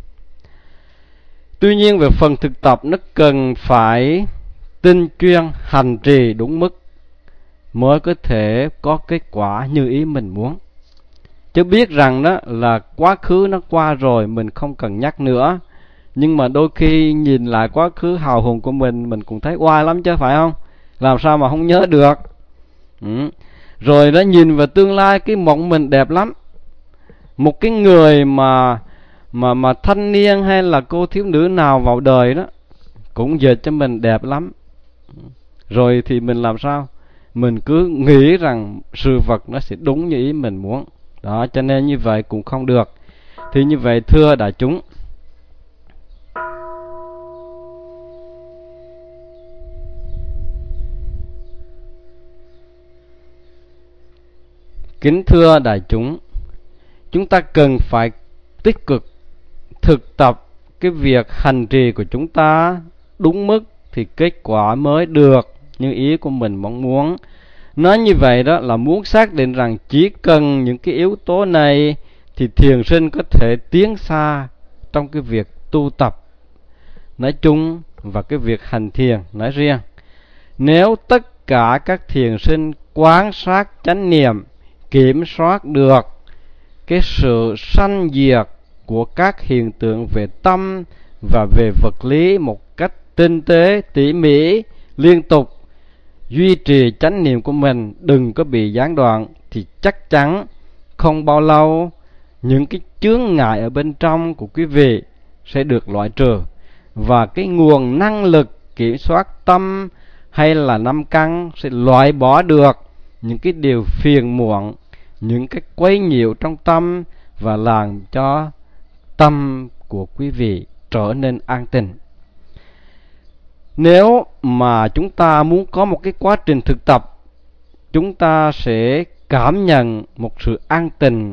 Tuy nhiên về phần thực tập, nó cần phải tinh chuyên hành trì đúng mức mới có thể có kết quả như ý mình muốn. Chứ biết rằng đó là quá khứ nó qua rồi, mình không cần nhắc nữa. Nhưng mà đôi khi nhìn lại quá khứ hào hùng của mình cũng thấy oai lắm chứ, phải không? Làm sao mà không nhớ được. Rồi đó, nhìn vào tương lai, cái mộng mình đẹp lắm. Một cái người mà thanh niên hay là cô thiếu nữ nào vào đời đó cũng dệt cho mình đẹp lắm. Rồi thì mình làm sao? Mình cứ nghĩ rằng sự vật nó sẽ đúng như ý mình muốn. Đó, cho nên như vậy cũng không được. Thì như vậy thưa đại chúng, kính thưa đại chúng, chúng ta cần phải tích cực thực tập cái việc hành trì của chúng ta đúng mức thì kết quả mới được như ý của mình mong muốn. Nói như vậy đó là muốn xác định rằng chỉ cần những cái yếu tố này thì thiền sinh có thể tiến xa trong cái việc tu tập nói chung và cái việc hành thiền nói riêng. Nếu tất cả các thiền sinh quán sát chánh niệm, kiểm soát được cái sự sanh diệt của các hiện tượng về tâm và về vật lý một cách tinh tế, tỉ mỉ, liên tục, duy trì chánh niệm của mình đừng có bị gián đoạn, thì chắc chắn không bao lâu những cái chướng ngại ở bên trong của quý vị sẽ được loại trừ, và cái nguồn năng lực kiểm soát tâm hay là năm căn sẽ loại bỏ được những cái điều phiền muộn, những cái quấy nhiễu trong tâm, và làm cho tâm của quý vị trở nên an tịnh. Nếu mà chúng ta muốn có một cái quá trình thực tập, chúng ta sẽ cảm nhận một sự an tịnh,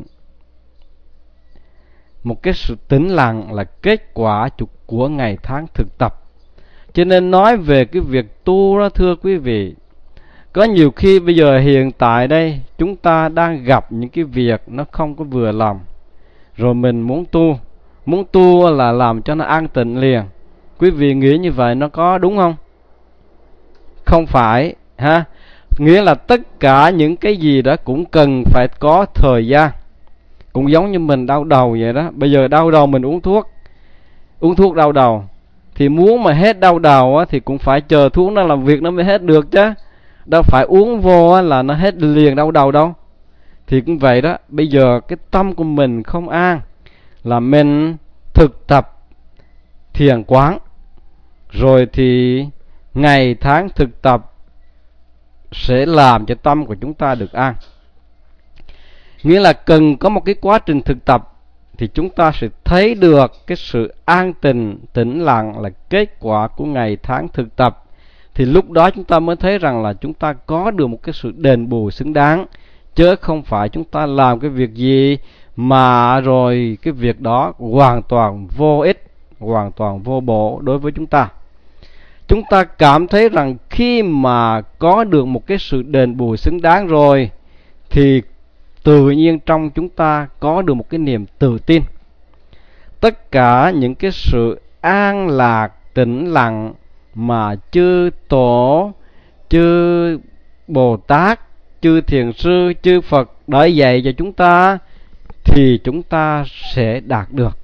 một cái sự tĩnh lặng là kết quả của ngày tháng thực tập. Cho nên nói về cái việc tu đó, thưa quý vị, có nhiều khi bây giờ hiện tại đây chúng ta đang gặp những cái việc nó không có vừa lòng, rồi mình muốn tu là làm cho nó an tịnh liền. Quý vị nghĩ như vậy nó có đúng không? Không phải ha. Nghĩa là tất cả những cái gì đó cũng cần phải có thời gian. Cũng giống như mình đau đầu vậy đó. Bây giờ đau đầu mình uống thuốc đau đầu, thì muốn mà hết đau đầu á, thì cũng phải chờ thuốc nó làm việc nó mới hết được chứ. Đâu phải uống vô á, là nó hết liền đau đầu đâu. Thì cũng vậy đó. Bây giờ cái tâm của mình không an, là mình thực tập thiền quán, rồi thì ngày tháng thực tập sẽ làm cho tâm của chúng ta được an. Nghĩa là cần có một cái quá trình thực tập thì chúng ta sẽ thấy được cái sự an tịnh, tĩnh lặng là kết quả của ngày tháng thực tập. Thì lúc đó chúng ta mới thấy rằng là chúng ta có được một cái sự đền bù xứng đáng, chứ không phải chúng ta làm cái việc gì mà rồi cái việc đó hoàn toàn vô ích, hoàn toàn vô bổ đối với chúng ta. Chúng ta cảm thấy rằng khi mà có được một cái sự đền bù xứng đáng rồi thì tự nhiên trong chúng ta có được một cái niềm tự tin. Tất cả những cái sự an lạc, tĩnh lặng mà chư Tổ, chư Bồ Tát, chư Thiền Sư, chư Phật đã dạy cho chúng ta thì chúng ta sẽ đạt được.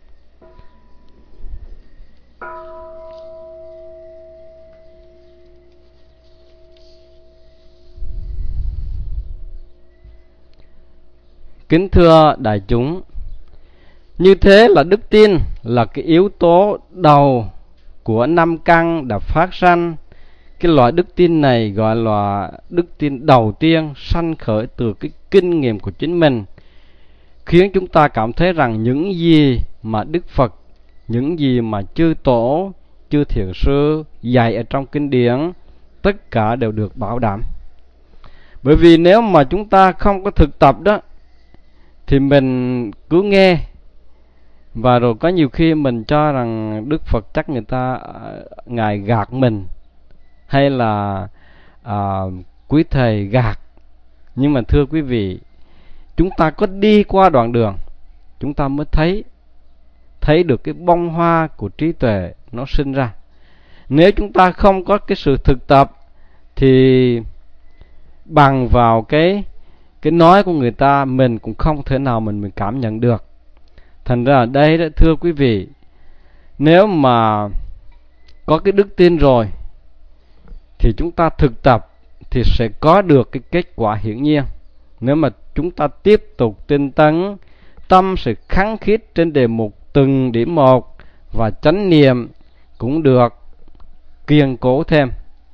Kính thưa đại chúng, như thế là đức tin là cái yếu tố đầu của năm căn đã phát sanh. Cái loại đức tin này gọi là đức tin đầu tiên sanh khởi từ cái kinh nghiệm của chính mình, khiến chúng ta cảm thấy rằng những gì mà Đức Phật, những gì mà chư Tổ, chư Thiền Sư dạy ở trong kinh điển, tất cả đều được bảo đảm. Bởi vì nếu mà chúng ta không có thực tập đó, thì mình cứ nghe, và rồi có nhiều khi mình cho rằng Đức Phật chắc Ngài gạt mình, hay là quý thầy gạt. Nhưng mà thưa quý vị, chúng ta có đi qua đoạn đường, chúng ta mới thấy được cái bông hoa của trí tuệ nó sinh ra. Nếu chúng ta không có cái sự thực tập thì bằng vào cái nói của người ta, mình cũng không thể nào mình cảm nhận được. Thành ra ở đây đó, thưa quý vị, nếu mà có cái đức tin rồi thì chúng ta thực tập thì sẽ có được cái kết quả hiển nhiên. Nếu mà chúng ta tiếp tục tinh tấn, tâm sẽ khăng khít trên đề mục từng điểm một, và chánh niệm cũng được kiên cố thêm.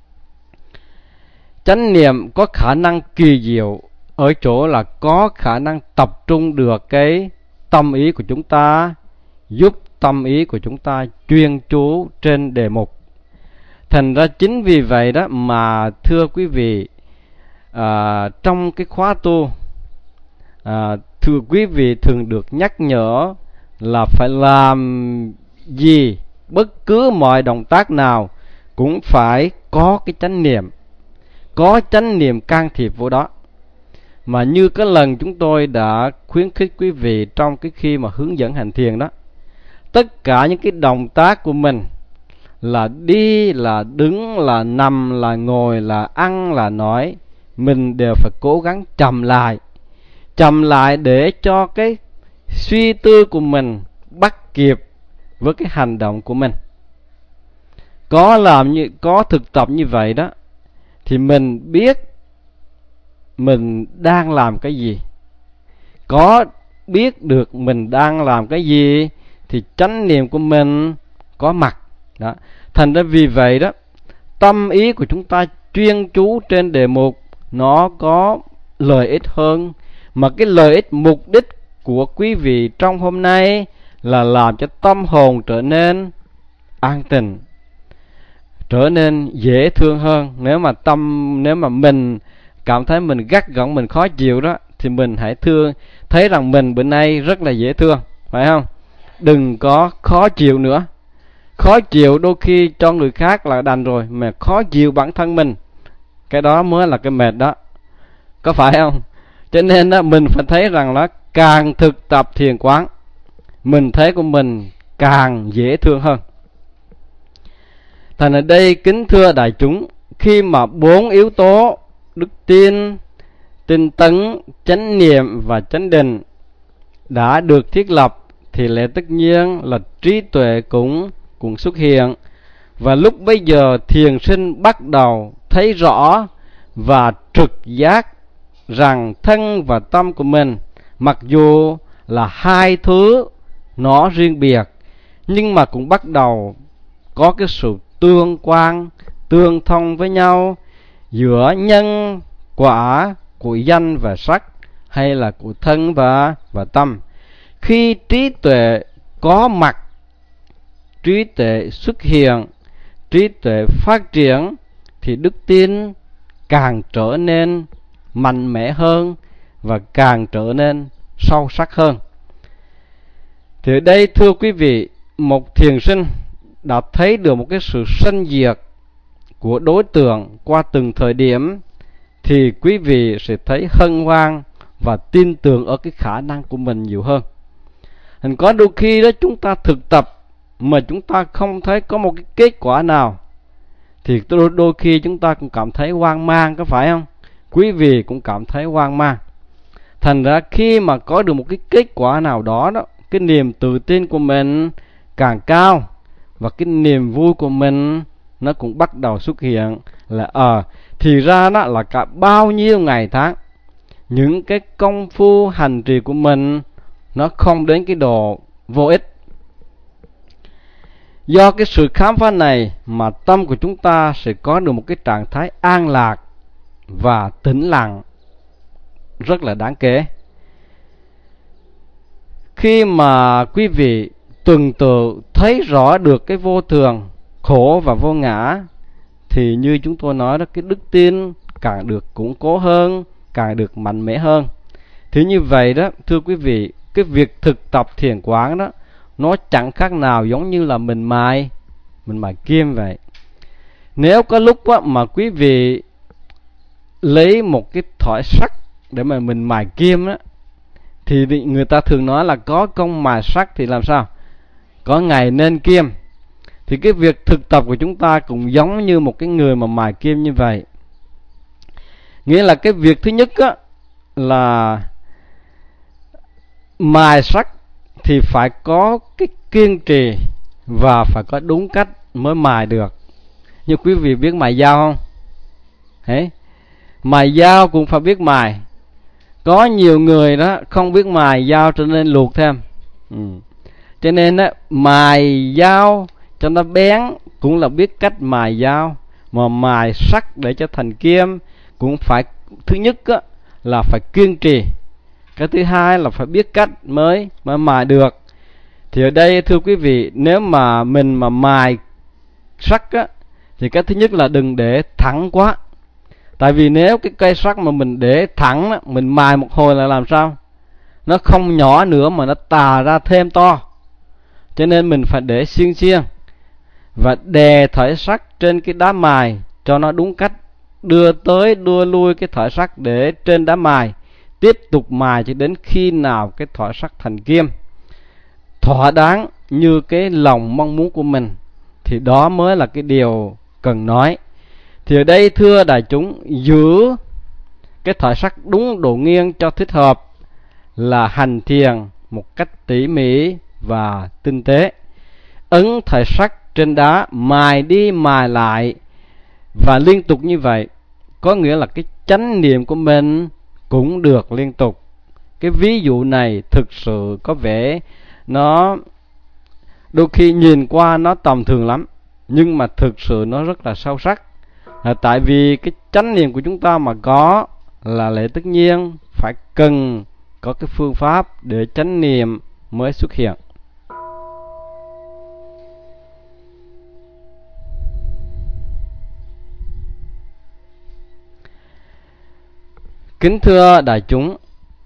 Chánh niệm có khả năng kỳ diệu ở chỗ là có khả năng tập trung được cái tâm ý của chúng ta, giúp tâm ý của chúng ta chuyên chú trên đề mục. Thành ra chính vì vậy đó mà thưa quý vị, trong cái khóa tu, thưa quý vị thường được nhắc nhở là phải làm gì, bất cứ mọi động tác nào cũng phải có cái chánh niệm, có chánh niệm can thiệp vô đó. Mà như cái lần chúng tôi đã khuyến khích quý vị trong cái khi mà hướng dẫn hành thiền đó, tất cả những cái động tác của mình, là đi, là đứng, là nằm, là ngồi, là ăn, là nói, mình đều phải cố gắng chậm lại để cho cái suy tư của mình bắt kịp với cái hành động của mình. Có thực tập như vậy đó, thì mình biết mình đang làm cái gì. Có biết được mình đang làm cái gì thì chánh niệm của mình có mặt đó. Thành ra vì vậy đó, tâm ý của chúng ta chuyên chú trên đề mục nó có lợi ích hơn. Mà cái lợi ích mục đích của quý vị trong hôm nay là làm cho tâm hồn trở nên an tịnh, trở nên dễ thương hơn. Nếu mà mình cảm thấy mình gắt gỏng, mình khó chịu đó, thì mình hãy thấy rằng mình bữa nay rất là dễ thương, phải không? Đừng có khó chịu nữa. Khó chịu đôi khi cho người khác là đành rồi, mà khó chịu bản thân mình, cái đó mới là cái mệt đó, có phải không? Cho nên đó, mình phải thấy rằng là càng thực tập thiền quán, mình thấy của mình càng dễ thương hơn. Thành ở đây kính thưa đại chúng, khi mà 4 yếu tố đức tin, tinh tấn, chánh niệm và chánh định đã được thiết lập, thì lẽ tất nhiên là trí tuệ cũng xuất hiện. Và lúc bây giờ thiền sinh bắt đầu thấy rõ và trực giác rằng thân và tâm của mình, mặc dù là hai thứ nó riêng biệt, nhưng mà cũng bắt đầu có cái sự tương quan, tương thông với nhau giữa nhân quả của danh và sắc, hay là của thân và tâm. Khi trí tuệ có mặt, trí tuệ xuất hiện, trí tuệ phát triển, thì đức tin càng trở nên mạnh mẽ hơn và càng trở nên sâu sắc hơn. Thì ở đây thưa quý vị, một thiền sinh đã thấy được một cái sự sanh diệt của đối tượng qua từng thời điểm, thì quý vị sẽ thấy hân hoan và tin tưởng ở cái khả năng của mình nhiều hơn. Thành có đôi khi đó chúng ta thực tập mà chúng ta không thấy có một cái kết quả nào, thì đôi khi chúng ta cũng cảm thấy hoang mang, có phải không? Quý vị cũng cảm thấy hoang mang. Thành ra khi mà có được một cái kết quả nào đó, cái niềm tự tin của mình càng cao, và cái niềm vui của mình nó cũng bắt đầu xuất hiện. Là thì ra đó là cả bao nhiêu ngày tháng, những cái công phu hành trì của mình nó không đến cái độ vô ích. Do cái sự khám phá này mà tâm của chúng ta sẽ có được một cái trạng thái an lạc và tĩnh lặng rất là đáng kể. Khi mà quý vị tuần tự thấy rõ được cái vô thường, khổ và vô ngã, thì như chúng tôi nói đó, cái đức tin càng được củng cố hơn, càng được mạnh mẽ hơn. Thì như vậy đó, thưa quý vị, cái việc thực tập thiền quán đó, nó chẳng khác nào giống như là mình mài kim vậy. Nếu có lúc mà quý vị lấy một cái thỏi sắt để mà mình mài kim đó, thì người ta thường nói là có công mài sắt thì làm sao? Có ngày nên kim. Thì cái việc thực tập của chúng ta cũng giống như một cái người mà mài kim như vậy. Nghĩa là cái việc thứ nhất là mài sắt thì phải có cái kiên trì và phải có đúng cách mới mài được. Như quý vị biết mài dao không? Đấy. Mài dao cũng phải biết mài. Có nhiều người đó không biết mài dao cho nên luộc thêm. Cho nên đó, mài dao cho nó bén cũng là biết cách mài dao. Mà mài sắt để cho thành kim cũng phải, thứ nhất là phải kiên trì. Cái thứ hai là phải biết cách mới mài được. Thì ở đây thưa quý vị, nếu mà mình mà mài sắt thì cái thứ nhất là đừng để thẳng quá. Tại vì nếu cái cây sắt mà mình để thẳng, mình mài một hồi là làm sao? Nó không nhỏ nữa mà nó tà ra thêm to. cho nên mình phải để xiên xiên và đè thỏi sắt trên cái đá mài cho nó đúng cách, đưa tới đưa lui cái thỏi sắt để trên đá mài, tiếp tục mài cho đến khi nào cái thỏi sắt thành kim thỏa đáng như cái lòng mong muốn của mình, thì đó mới là cái điều cần nói. Thì ở đây thưa đại chúng, giữ cái thỏi sắt đúng độ nghiêng cho thích hợp là hành thiền một cách tỉ mỉ và tinh tế. Ấn thỏi sắt trên đá, mài đi mài lại và liên tục như vậy, có nghĩa là cái chánh niệm của mình cũng được liên tục. Cái ví dụ này thực sự có vẻ nó đôi khi nhìn qua nó tầm thường lắm, nhưng mà thực sự nó rất là sâu sắc. Tại vì cái chánh niệm của chúng ta mà có là lẽ tất nhiên phải cần có cái phương pháp để chánh niệm mới xuất hiện. Kính thưa đại chúng,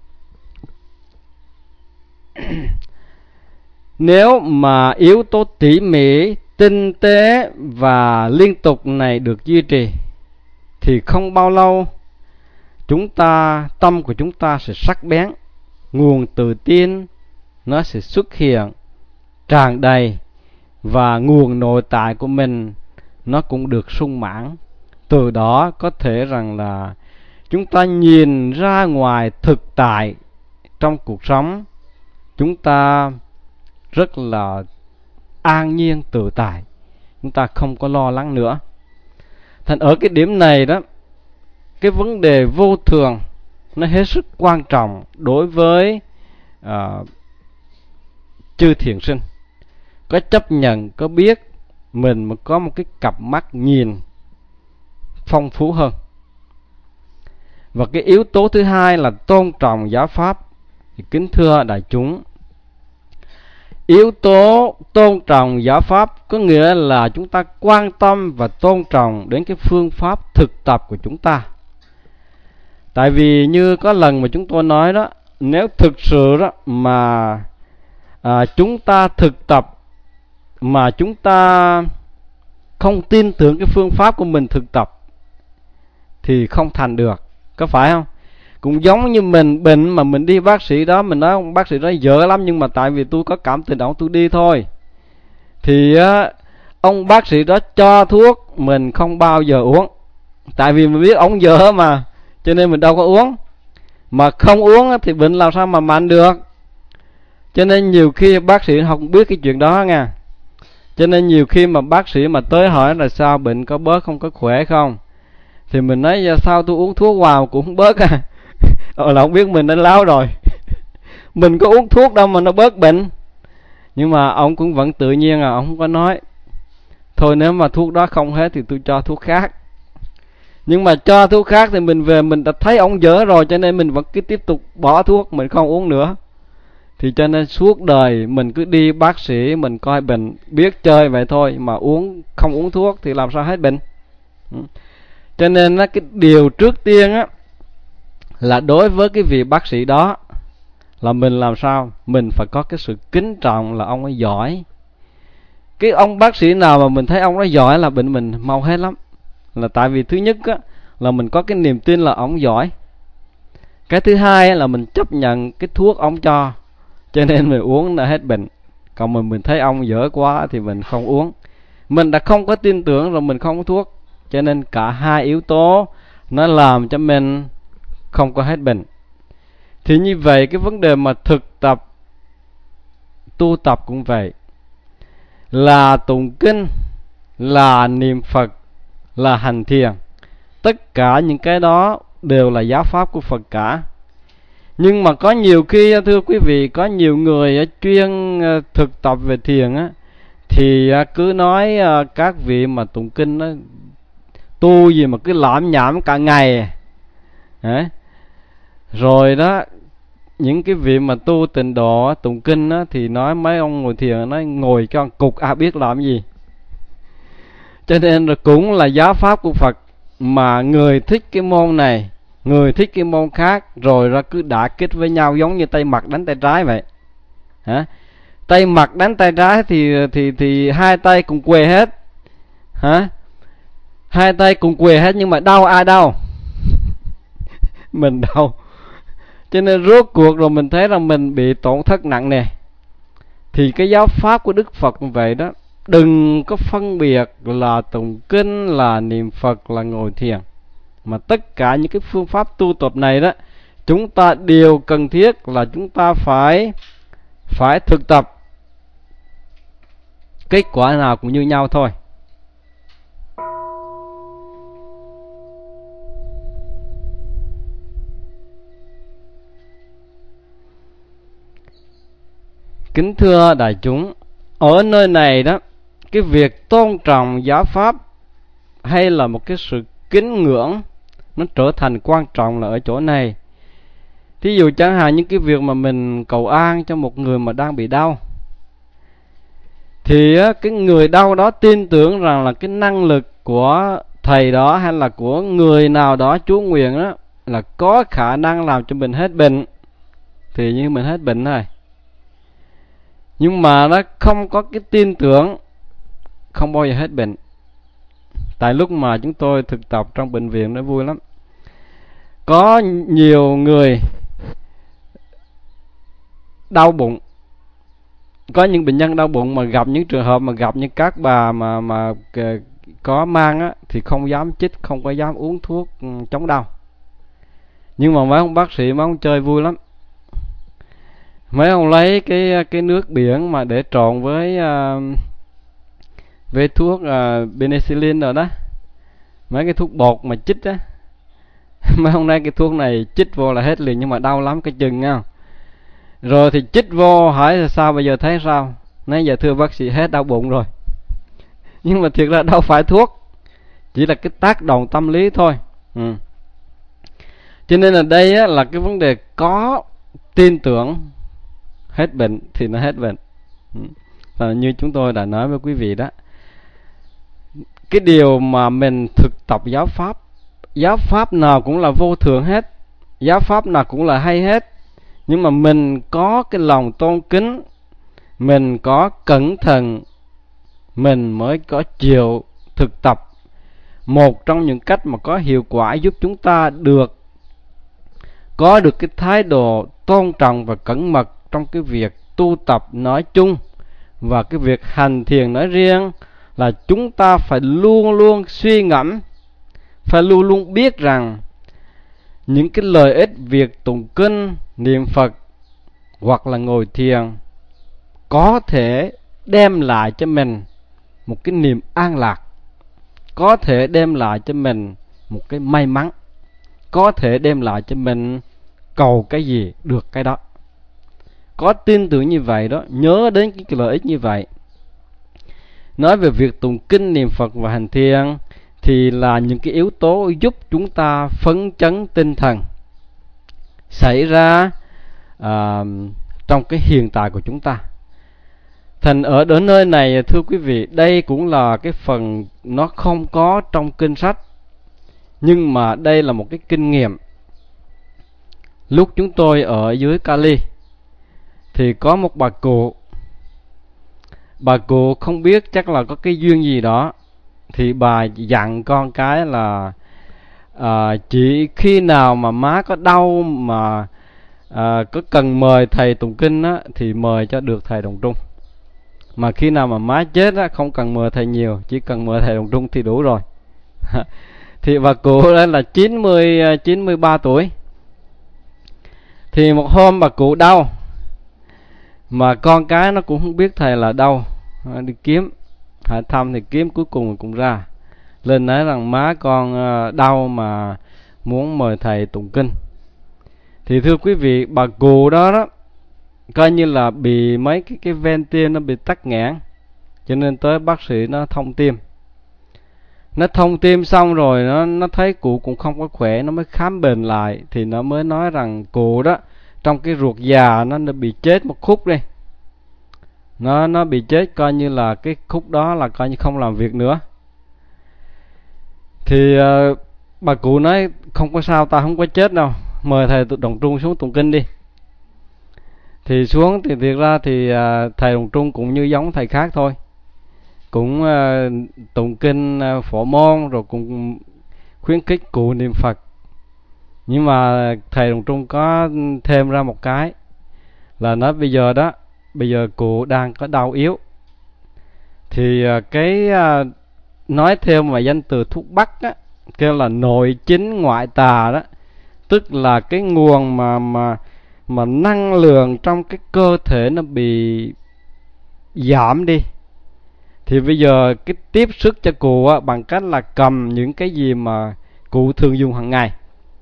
nếu mà yếu tố tỉ mỉ, tinh tế và liên tục này được duy trì, thì không bao lâu tâm của chúng ta sẽ sắc bén, nguồn tự tin nó sẽ xuất hiện tràn đầy, và nguồn nội tại của mình nó cũng được sung mãn. Từ đó có thể rằng là chúng ta nhìn ra ngoài thực tại trong cuộc sống, chúng ta rất là an nhiên tự tại, chúng ta không có lo lắng nữa. Thành ở cái điểm này đó, cái vấn đề vô thường nó hết sức quan trọng đối với chư thiền sinh. Có chấp nhận, có biết mình mà có một cái cặp mắt nhìn phong phú hơn. Và cái yếu tố thứ hai là tôn trọng giáo pháp. Thì kính thưa đại chúng, yếu tố tôn trọng giáo pháp có nghĩa là chúng ta quan tâm và tôn trọng đến cái phương pháp thực tập của chúng ta. Tại vì như có lần mà chúng tôi nói đó, nếu thực sự đó mà chúng ta thực tập mà chúng ta không tin tưởng cái phương pháp của mình thực tập thì không thành được, có phải không? Cũng giống như mình bệnh mà mình đi bác sĩ đó, mình nói ông bác sĩ đó dở lắm, nhưng mà tại vì tôi có cảm tình ông tôi đi thôi, thì ông bác sĩ đó cho thuốc mình không bao giờ uống, tại vì mình biết ông dở mà, cho nên mình đâu có uống. Mà không uống thì bệnh làm sao mà mạnh được. Cho nên nhiều khi bác sĩ không biết cái chuyện đó nha. Cho nên nhiều khi mà bác sĩ mà tới hỏi là sao, bệnh có bớt không, có khỏe không, thì mình nói sao tôi uống thuốc vào cũng không bớt à. Là không biết mình đã láo rồi. Mình có uống thuốc đâu mà nó bớt bệnh. Nhưng mà ông cũng vẫn tự nhiên ông không có nói thôi nếu mà thuốc đó không hết thì tôi cho thuốc khác. Nhưng mà cho thuốc khác thì mình về mình đã thấy ông dở rồi, cho nên mình vẫn cứ tiếp tục bỏ thuốc, mình không uống nữa. Thì cho nên suốt đời mình cứ đi bác sĩ, mình coi bệnh, biết chơi vậy thôi, mà không uống thuốc thì làm sao hết bệnh. Cho nên cái điều trước tiên là đối với cái vị bác sĩ đó là mình làm sao mình phải có cái sự kính trọng là ông ấy giỏi. Cái ông bác sĩ nào mà mình thấy ông ấy giỏi là bệnh mình mau hết lắm. Là tại vì thứ nhất là mình có cái niềm tin là ông giỏi. Cái thứ hai là mình chấp nhận cái thuốc ông cho nên mình uống là hết bệnh. Còn mình thấy ông dở quá thì mình không uống. Mình đã không có tin tưởng rồi mình không có thuốc. Cho nên cả hai yếu tố nó làm cho mình không có hết bệnh. Thì như vậy cái vấn đề mà thực tập, tu tập cũng vậy. Là tụng kinh, là niệm Phật, là hành thiền, tất cả những cái đó đều là giáo pháp của Phật cả. Nhưng mà có nhiều khi thưa quý vị, có nhiều người chuyên thực tập về thiền thì cứ nói các vị mà tụng kinh tu gì mà cứ lảm nhảm cả ngày rồi đó. Những cái vị mà tu tịnh độ tụng kinh thì nói mấy ông ngồi thiền nói ngồi cho cục biết làm gì. Cho nên là cũng là giáo pháp của Phật, mà người thích cái môn này, người thích cái môn khác, rồi ra cứ đả kích với nhau giống như tay mặt đánh tay trái vậy. tay mặt đánh tay trái thì hai tay cùng quề hết hả? Hai tay cùng quề hết nhưng mà đau ai đau? Mình đau. Cho nên rốt cuộc rồi mình thấy rằng mình bị tổn thất nặng nề. Thì cái giáo pháp của Đức Phật vậy đó, đừng có phân biệt là tụng kinh, là niệm Phật, là ngồi thiền, mà tất cả những cái phương pháp tu tập này đó, chúng ta đều cần thiết là chúng ta phải thực tập. Kết quả nào cũng như nhau thôi. Kính thưa đại chúng, ở nơi này đó, cái việc tôn trọng giáo pháp hay là một cái sự kính ngưỡng nó trở thành quan trọng là ở chỗ này. Thí dụ chẳng hạn những cái việc mà mình cầu an cho một người mà đang bị đau, thì cái người đau đó tin tưởng rằng là cái năng lực của thầy đó hay là của người nào đó chú nguyện đó là có khả năng làm cho mình hết bệnh, thì như mình hết bệnh thôi. Nhưng mà nó không có cái tin tưởng, không bao giờ hết bệnh. Tại lúc mà chúng tôi thực tập trong bệnh viện nó vui lắm. Có nhiều người đau bụng, có những bệnh nhân đau bụng mà gặp những trường hợp mà gặp như các bà mà có mang á, thì không dám chích, không có dám uống thuốc chống đau. Nhưng mà mấy ông bác sĩ, mấy ông chơi vui lắm. Mấy ông lấy cái nước biển mà để trộn với thuốc penicillin rồi đó, mấy cái thuốc bột mà chích á. Mấy ông nói cái thuốc này chích vô là hết liền, nhưng mà đau lắm cái chừng nha. Rồi thì chích vô hỏi sao bây giờ thấy sao? Nói giờ thưa bác sĩ hết đau bụng rồi. Nhưng mà thiệt ra đâu phải thuốc, chỉ là cái tác động tâm lý thôi. Cho nên là đây á, là cái vấn đề có tin tưởng hết bệnh thì nó hết bệnh. Và như chúng tôi đã nói với quý vị đó, cái điều mà mình thực tập giáo pháp nào cũng là vô thượng hết, giáo pháp nào cũng là hay hết. Nhưng mà mình có cái lòng tôn kính, mình có cẩn thận, mình mới có chịu thực tập. Một trong những cách mà có hiệu quả giúp chúng ta có được cái thái độ tôn trọng và cẩn mật trong cái việc tu tập nói chung và cái việc hành thiền nói riêng, là chúng ta phải luôn luôn suy ngẫm, phải luôn luôn biết rằng những cái lợi ích việc tụng kinh, niệm Phật hoặc là ngồi thiền có thể đem lại cho mình một cái niềm an lạc, có thể đem lại cho mình một cái may mắn, có thể đem lại cho mình cầu cái gì được cái đó. Có tin tưởng như vậy đó, nhớ đến cái lợi ích như vậy. Nói về việc tụng kinh, niệm Phật và hành thiền thì là những cái yếu tố giúp chúng ta phấn chấn tinh thần xảy ra trong cái hiện tại của chúng ta. Thành ở nơi này thưa quý vị, đây cũng là cái phần nó không có trong kinh sách, nhưng mà đây là một cái kinh nghiệm. Lúc chúng tôi ở dưới Cali thì có một bà cụ không biết, chắc là có cái duyên gì đó, thì bà dặn con cái là chỉ khi nào mà má có đau mà có cần mời thầy tụng kinh á, thì mời cho được thầy Đồng Trung. Mà khi nào mà má chết á, không cần mời thầy nhiều, chỉ cần mời thầy Đồng Trung thì đủ rồi. Thì bà cụ đó là 93 tuổi. Thì một hôm bà cụ đau, mà con cái nó cũng không biết thầy là đâu, đi kiếm hỏi thăm thì kiếm, cuối cùng cũng ra lên nói rằng má con đau mà muốn mời thầy tụng kinh. Thì thưa quý vị, bà cụ đó coi như là bị mấy cái ven tim nó bị tắc nghẽn, cho nên tới bác sĩ nó thông tim. Nó thông tim xong rồi nó thấy cụ cũng không có khỏe, nó mới khám bệnh lại, thì nó mới nói rằng cụ đó trong cái ruột già nó bị chết một khúc đi, nó bị chết, coi như là cái khúc đó là coi như không làm việc nữa. Thì bà cụ nói không có sao, ta không có chết đâu, mời thầy Đồng Trung xuống tụng kinh đi. Thì xuống thì thiệt ra thì thầy Đồng Trung cũng như giống thầy khác thôi, cũng tụng kinh phổ môn, rồi cũng khuyến khích cụ niệm Phật. Nhưng mà thầy Đồng Trung có thêm ra một cái là nói bây giờ cụ đang có đau yếu, thì nói theo mà danh từ thuốc bắc á, kêu là nội chính ngoại tà đó, tức là cái nguồn mà năng lượng trong cái cơ thể nó bị giảm đi. Thì bây giờ cái tiếp sức cho cụ á, bằng cách là cầm những cái gì mà cụ thường dùng hàng ngày,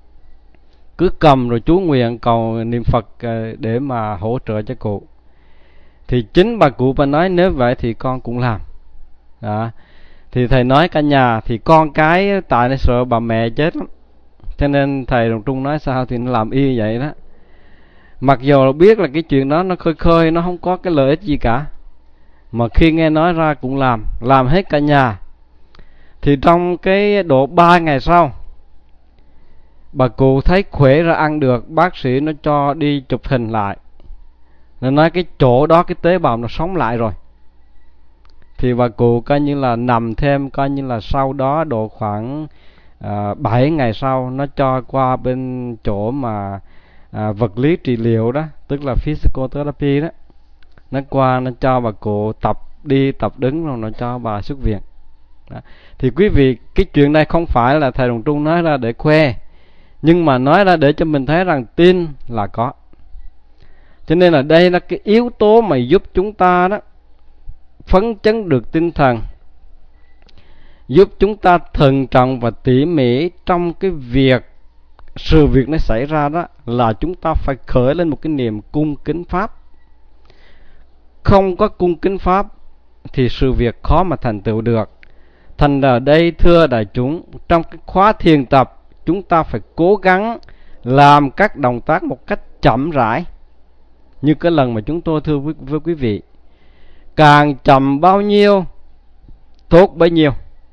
cứ cầm rồi chú nguyện cầu niệm Phật để mà hỗ trợ cho cụ. Thì chính bà cụ bà nói nếu vậy thì con cũng làm đó. Thì thầy nói cả nhà thì con cái tại nó sợ bà mẹ chết lắm, cho nên thầy Đồng Trung nói sao thì nó làm y vậy đó. Mặc dù biết là cái chuyện đó nó khơi khơi, nó không có cái lợi ích gì cả, mà khi nghe nói ra cũng làm hết cả nhà. Thì trong cái độ 3 ngày sau, bà cụ thấy khỏe ra ăn được, bác sĩ nó cho đi chụp hình lại, nó nói cái chỗ đó cái tế bào nó sống lại rồi. Thì bà cụ coi như là nằm thêm, coi như là sau đó độ khoảng 7 ngày sau, nó cho qua bên chỗ mà vật lý trị liệu đó, tức là physical therapy đó. Nó qua nó cho bà cụ tập đi tập đứng, rồi nó cho bà xuất viện đó. Thì quý vị, cái chuyện này không phải là thầy Đồng Trung nói ra để khoe, nhưng mà nói ra để cho mình thấy rằng tin là có. Cho nên là đây là cái yếu tố mà giúp chúng ta đó phấn chấn được tinh thần, giúp chúng ta thận trọng và tỉ mỉ trong cái sự việc nó xảy ra đó, là chúng ta phải khởi lên một cái niềm cung kính Pháp. Không có cung kính Pháp thì sự việc khó mà thành tựu được. Thành ra đây thưa đại chúng, trong cái khóa thiền tập, chúng ta phải cố gắng làm các động tác một cách chậm rãi. Như cái lần mà chúng tôi thưa với quý vị, càng chậm bao nhiêu tốt bấy nhiêu.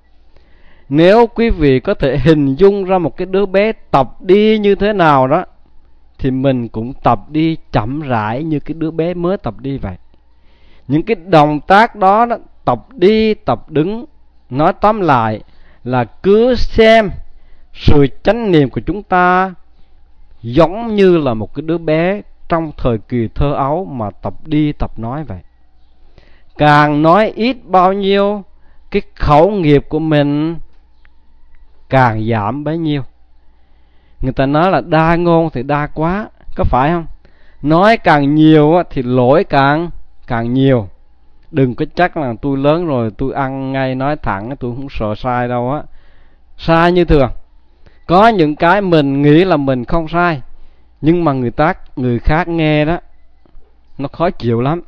Nếu quý vị có thể hình dung ra một cái đứa bé tập đi như thế nào đó, thì mình cũng tập đi chậm rãi như cái đứa bé mới tập đi vậy. Những cái động tác đó, tập đi tập đứng, nói tóm lại là cứ xem sự chánh niệm của chúng ta giống như là một cái đứa bé trong thời kỳ thơ ấu mà tập đi tập nói vậy. Càng nói ít bao nhiêu, cái khẩu nghiệp của mình càng giảm bấy nhiêu. Người ta nói là đa ngôn thì đa quá, có phải không? Nói càng nhiều thì lỗi càng nhiều. Đừng có chắc là tôi lớn rồi, tôi ăn ngay nói thẳng, tôi không sợ sai đâu á. Sai như thường. Có những cái mình nghĩ là mình không sai, nhưng mà người khác nghe đó, nó khó chịu lắm.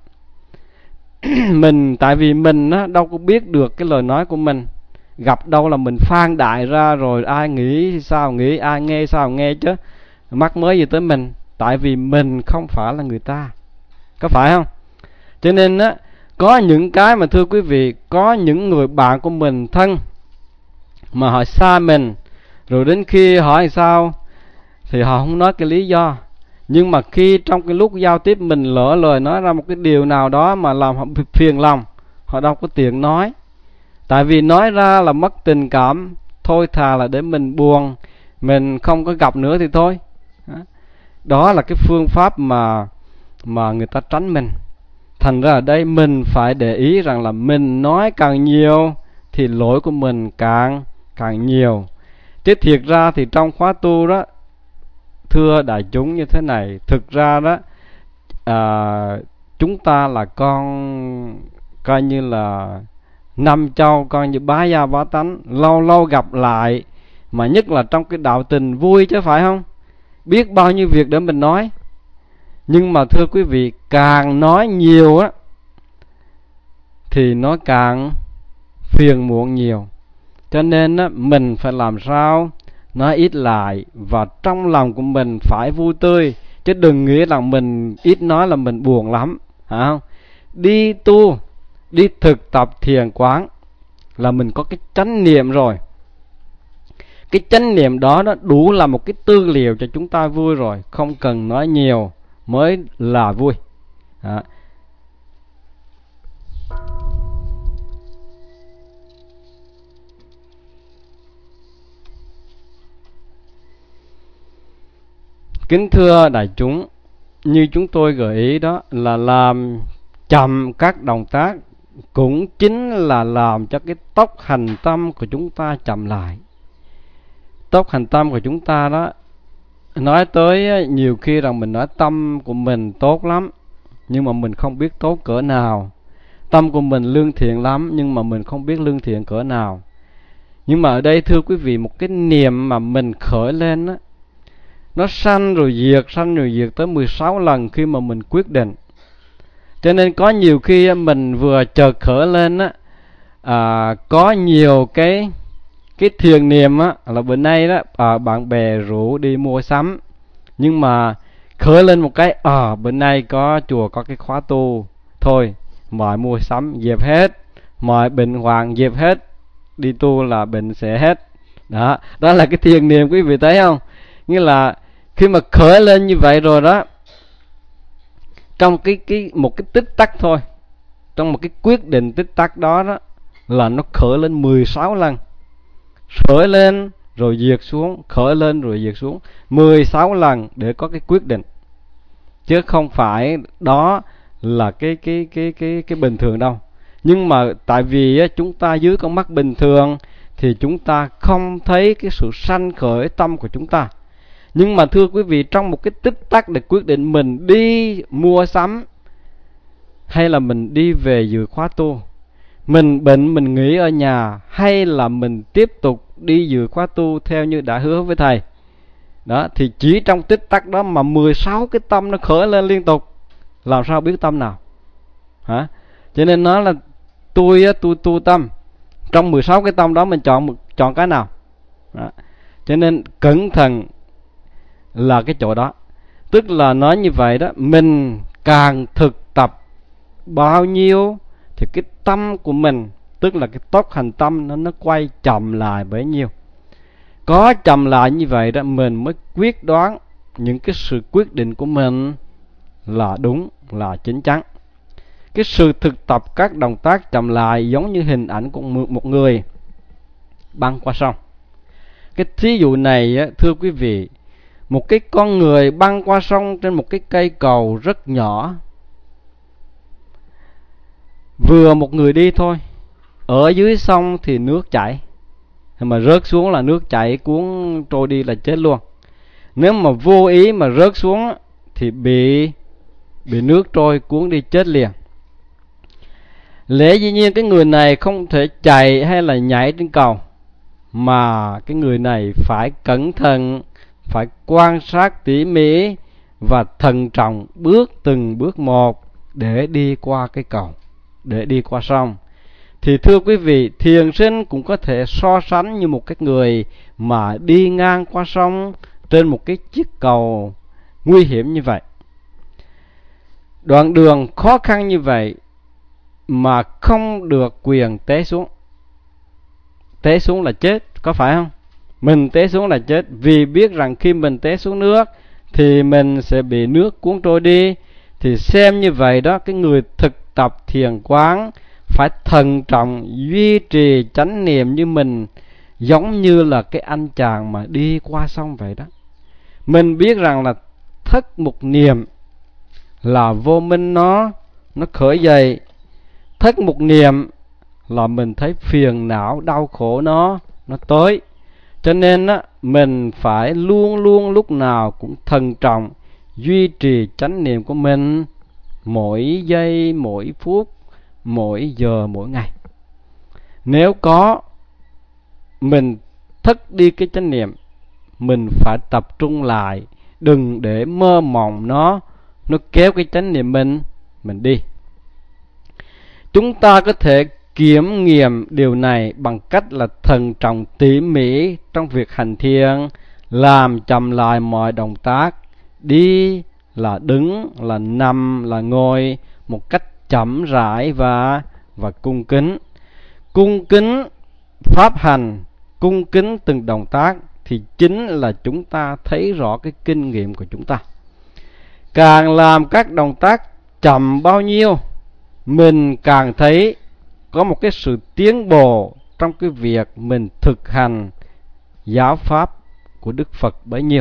Tại vì mình á, đâu có biết được cái lời nói của mình. Gặp đâu là mình phan đại ra rồi ai nghĩ sao nghĩ, ai nghe sao nghe chứ. Mắc mới gì tới mình. Tại vì mình không phải là người ta. Có phải không? Cho nên á, có những cái mà thưa quý vị, có những người bạn của mình thân mà họ xa mình, rồi đến khi hỏi sao thì họ không nói cái lý do. Nhưng mà khi trong cái lúc giao tiếp mình lỡ lời nói ra một cái điều nào đó mà làm họ phiền lòng, họ đâu có tiện nói. Tại vì nói ra là mất tình cảm, thôi thà là để mình buồn, mình không có gặp nữa thì thôi. Đó là cái phương pháp mà người ta tránh mình. Thành ra ở đây mình phải để ý rằng là mình nói càng nhiều thì lỗi của mình càng nhiều. Chứ thiệt ra thì trong khóa tu đó, thưa đại chúng như thế này, thực ra đó chúng ta là con coi như là năm châu, coi như bá gia bá tánh, lâu lâu gặp lại, mà nhất là trong cái đạo tình vui chứ phải không? Biết bao nhiêu việc để mình nói. Nhưng mà thưa quý vị, càng nói nhiều á thì nó càng phiền muộn nhiều. Cho nên á, mình phải làm sao nói ít lại, và trong lòng của mình phải vui tươi, chứ đừng nghĩ là mình ít nói là mình buồn lắm, hả không? Đi tu, đi thực tập thiền quán là mình có cái chánh niệm rồi. Cái chánh niệm đó nó đủ là một cái tư liệu cho chúng ta vui rồi, không cần nói nhiều mới là vui. Đó. Kính thưa đại chúng, như chúng tôi gợi ý đó là làm chậm các động tác cũng chính là làm cho cái tốc hành tâm của chúng ta chậm lại. Tốc hành tâm của chúng ta đó, nói tới nhiều khi rằng mình nói tâm của mình tốt lắm, nhưng mà mình không biết tốt cỡ nào. Tâm của mình lương thiện lắm, nhưng mà mình không biết lương thiện cỡ nào. Nhưng mà ở đây thưa quý vị, một cái niệm mà mình khởi lên đó, nó sanh rồi diệt tới 16 lần khi mà mình quyết định. Cho nên có nhiều khi mình vừa chợt khởi lên á, có nhiều cái thiền niệm á, là bữa nay đó bạn bè rủ đi mua sắm, nhưng mà khởi lên một cái bữa nay có chùa có cái khóa tu, thôi mọi mua sắm dẹp hết, mọi bệnh hoạn dẹp hết, đi tu là bệnh sẽ hết. Đó là cái thiền niệm, quý vị thấy không? Nghĩa là khi mà khởi lên như vậy rồi đó, trong một cái tích tắc thôi, trong một cái quyết định tích tắc đó đó, là nó khởi lên 16 lần. Khởi lên rồi diệt xuống, khởi lên rồi diệt xuống 16 lần để có cái quyết định, chứ không phải đó là cái bình thường đâu. Nhưng mà tại vì chúng ta dưới con mắt bình thường thì chúng ta không thấy cái sự sanh khởi tâm của chúng ta. Nhưng mà thưa quý vị, trong một cái tích tắc để quyết định mình đi mua sắm hay là mình đi về dự khóa tu, mình bệnh mình nghỉ ở nhà hay là mình tiếp tục đi dự khóa tu theo như đã hứa với thầy đó, thì chỉ trong tích tắc đó mà 16 cái tâm nó khởi lên liên tục, làm sao biết tâm nào hả? Cho nên nó là tôi tu tâm, trong 16 cái tâm đó mình chọn cái nào đó. Cho nên cẩn thận là cái chỗ đó. Tức là nói như vậy đó, mình càng thực tập bao nhiêu thì cái tâm của mình, tức là cái tốc hành tâm nó quay chậm lại bấy nhiêu. Có chậm lại như vậy đó, mình mới quyết đoán những cái sự quyết định của mình là đúng, là chính chắn. Cái sự thực tập các động tác chậm lại giống như hình ảnh của một người băng qua sông. Cái thí dụ này thưa quý vị, một cái con người băng qua sông trên một cái cây cầu rất nhỏ, vừa một người đi thôi. Ở dưới sông thì nước chảy, mà rớt xuống là nước chảy cuốn trôi đi là chết luôn. Nếu mà vô ý mà rớt xuống thì bị nước trôi cuốn đi chết liền. Lẽ dĩ nhiên cái người này không thể chạy hay là nhảy trên cầu, mà cái người này phải cẩn thận, phải quan sát tỉ mỉ và thận trọng từng bước một để đi qua cái cầu, để đi qua sông. Thì thưa quý vị, thiền sinh cũng có thể so sánh như một cái người mà đi ngang qua sông trên một cái chiếc cầu nguy hiểm như vậy. Đoạn đường khó khăn như vậy mà không được quyền té xuống. Té xuống là chết, có phải không? Mình té xuống là chết, vì biết rằng khi mình té xuống nước thì mình sẽ bị nước cuốn trôi đi. Thì xem như vậy đó, cái người thực tập thiền quán phải thận trọng duy trì chánh niệm như mình, giống như là cái anh chàng mà đi qua sông vậy đó. Mình biết rằng là thất một niệm là vô minh nó khởi dậy. Thất một niệm là mình thấy phiền não đau khổ nó tới. Cho nên mình phải luôn luôn lúc nào cũng thận trọng duy trì chánh niệm của mình, mỗi giây mỗi phút, mỗi giờ mỗi ngày. Nếu có mình thất đi cái chánh niệm, mình phải tập trung lại, đừng để mơ mộng nó kéo cái chánh niệm mình đi. Chúng ta có thể kiểm nghiệm điều này bằng cách là thận trọng tỉ mỉ trong việc hành thiền, làm chậm lại mọi động tác, đi là đứng, là nằm, là ngồi một cách chậm rãi và cung kính. Cung kính pháp hành, cung kính từng động tác thì chính là chúng ta thấy rõ cái kinh nghiệm của chúng ta. Càng làm các động tác chậm bao nhiêu, mình càng thấy có một cái sự tiến bộ trong cái việc mình thực hành giáo pháp của Đức Phật bấy nhiêu.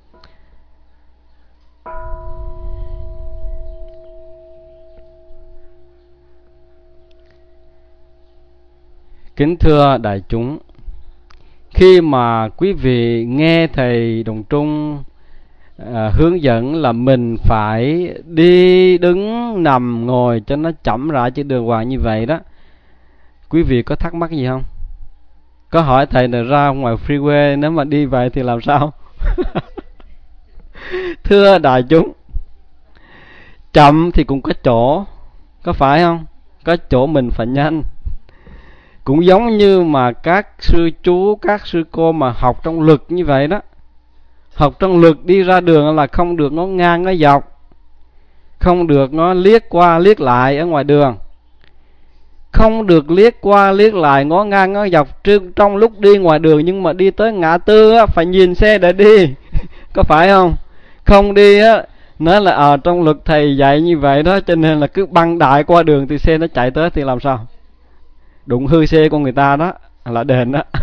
Kính thưa đại chúng, khi mà quý vị nghe thầy Đồng Trung hướng dẫn là mình phải đi đứng nằm ngồi cho nó chậm rãi trên đường hoàng như vậy đó, quý vị có thắc mắc gì không? Có hỏi thầy là ra ngoài freeway nếu mà đi vậy thì làm sao? Thưa đại chúng, chậm thì cũng có chỗ, có phải không? Có chỗ mình phải nhanh. Cũng giống như mà các sư chú, các sư cô mà học trong luật như vậy đó. Học trong luật đi ra đường là không được ngó ngang, ngó dọc, không được ngó liếc qua liếc lại ở ngoài đường, không được liếc qua liếc lại, ngó ngang ngó dọc trong lúc đi ngoài đường. Nhưng mà đi tới ngã tư á, phải nhìn xe để đi. Có phải không? Không đi á, nói là ở trong luật thầy dạy như vậy đó, cho nên là cứ băng đại qua đường thì xe nó chạy tới thì làm sao? Đụng hư xe của người ta đó là đền đó.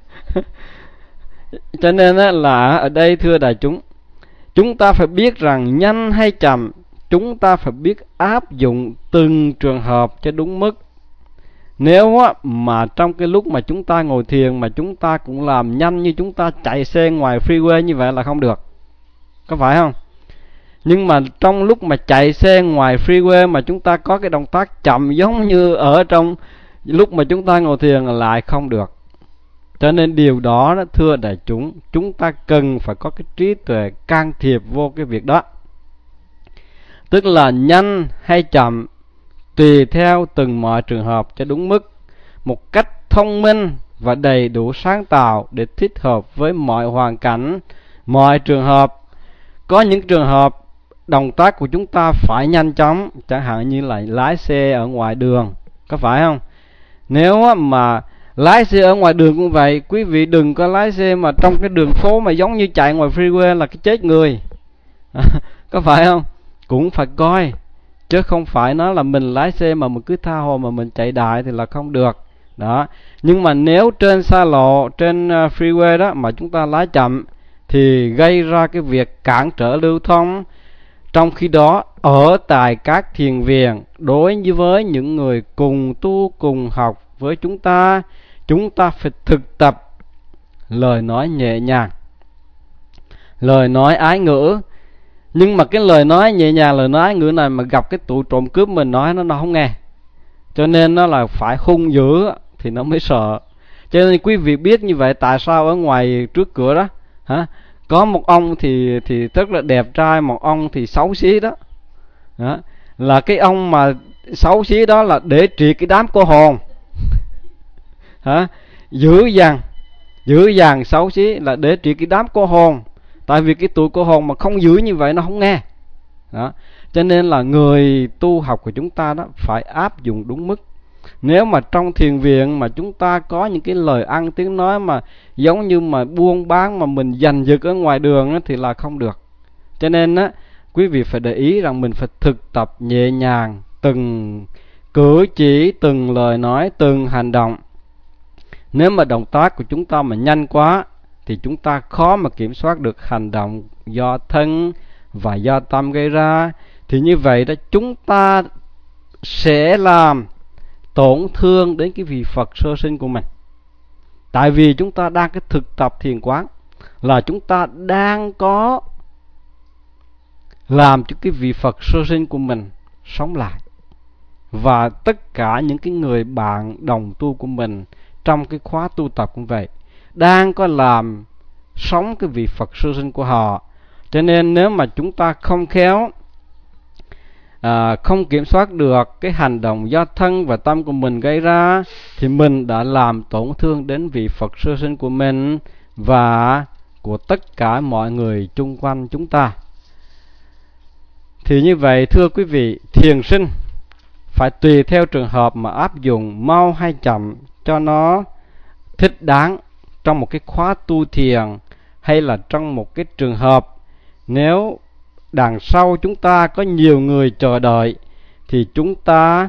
Cho nên là ở đây thưa đại chúng ta phải biết rằng nhanh hay chậm, chúng ta phải biết áp dụng từng trường hợp cho đúng mức. Nếu mà trong cái lúc mà chúng ta ngồi thiền mà chúng ta cũng làm nhanh như chúng ta chạy xe ngoài freeway như vậy là không được, có phải không? Nhưng mà trong lúc mà chạy xe ngoài freeway mà chúng ta có cái động tác chậm giống như ở trong lúc mà chúng ta ngồi thiền lại không được. Cho nên điều đó thưa đại chúng ta cần phải có cái trí tuệ can thiệp vô cái việc đó. Tức là nhanh hay chậm tùy theo từng mọi trường hợp cho đúng mức, một cách thông minh và đầy đủ sáng tạo để thích hợp với mọi hoàn cảnh, mọi trường hợp. Có những trường hợp động tác của chúng ta phải nhanh chóng, chẳng hạn như là lái xe ở ngoài đường, có phải không? Nếu mà lái xe ở ngoài đường cũng vậy, quý vị đừng có lái xe mà trong cái đường phố mà giống như chạy ngoài freeway là cái chết người. Có phải không? Cũng phải coi, chứ không phải nói là mình lái xe mà mình cứ tha hồ mà mình chạy đại thì là không được. Đó. Nhưng mà nếu trên xa lộ, trên freeway đó mà chúng ta lái chậm thì gây ra cái việc cản trở lưu thông. Trong khi đó ở tại các thiền viện, đối với những người cùng tu cùng học với chúng ta phải thực tập lời nói nhẹ nhàng, lời nói ái ngữ. Nhưng mà cái lời nói nhẹ nhàng, lời nói ái ngữ này mà gặp cái tụi trộm cướp mình nói nó không nghe, cho nên nó là phải hung dữ thì nó mới sợ. Cho nên quý vị biết như vậy tại sao ở ngoài trước cửa đó có một ông thì rất là đẹp trai, một ông thì xấu xí đó. Là cái ông mà xấu xí đó là để trị cái đám cô hồn. Dữ dằn xấu xí là để trị cái đám cô hồn. Tại vì cái tụi cô hồn mà không giữ như vậy nó không nghe đó. Cho nên là người tu học của chúng ta đó phải áp dụng đúng mức. Nếu mà trong thiền viện mà chúng ta có những cái lời ăn tiếng nói mà giống như mà buôn bán mà mình giành giật ở ngoài đường thì là không được. Cho nên quý vị phải để ý rằng mình phải thực tập nhẹ nhàng từng cử chỉ, từng lời nói, từng hành động. Nếu mà động tác của chúng ta mà nhanh quá thì chúng ta khó mà kiểm soát được hành động do thân và do tâm gây ra. Thì như vậy đó chúng ta sẽ làm tổn thương đến cái vị Phật sơ sinh của mình. Tại vì chúng ta đang cái thực tập thiền quán là chúng ta đang có làm cho cái vị Phật sơ sinh của mình sống lại. Và tất cả những cái người bạn đồng tu của mình trong cái khóa tu tập cũng vậy, đang có làm sống cái vị Phật sơ sinh của họ. Cho nên nếu mà chúng ta không khéo, không kiểm soát được cái hành động do thân và tâm của mình gây ra thì mình đã làm tổn thương đến vị Phật sơ sinh của mình và của tất cả mọi người chung quanh chúng ta. Thì như vậy thưa quý vị, thiền sinh phải tùy theo trường hợp mà áp dụng mau hay chậm cho nó thích đáng trong một cái khóa tu thiền, hay là trong một cái trường hợp nếu đằng sau chúng ta có nhiều người chờ đợi, thì chúng ta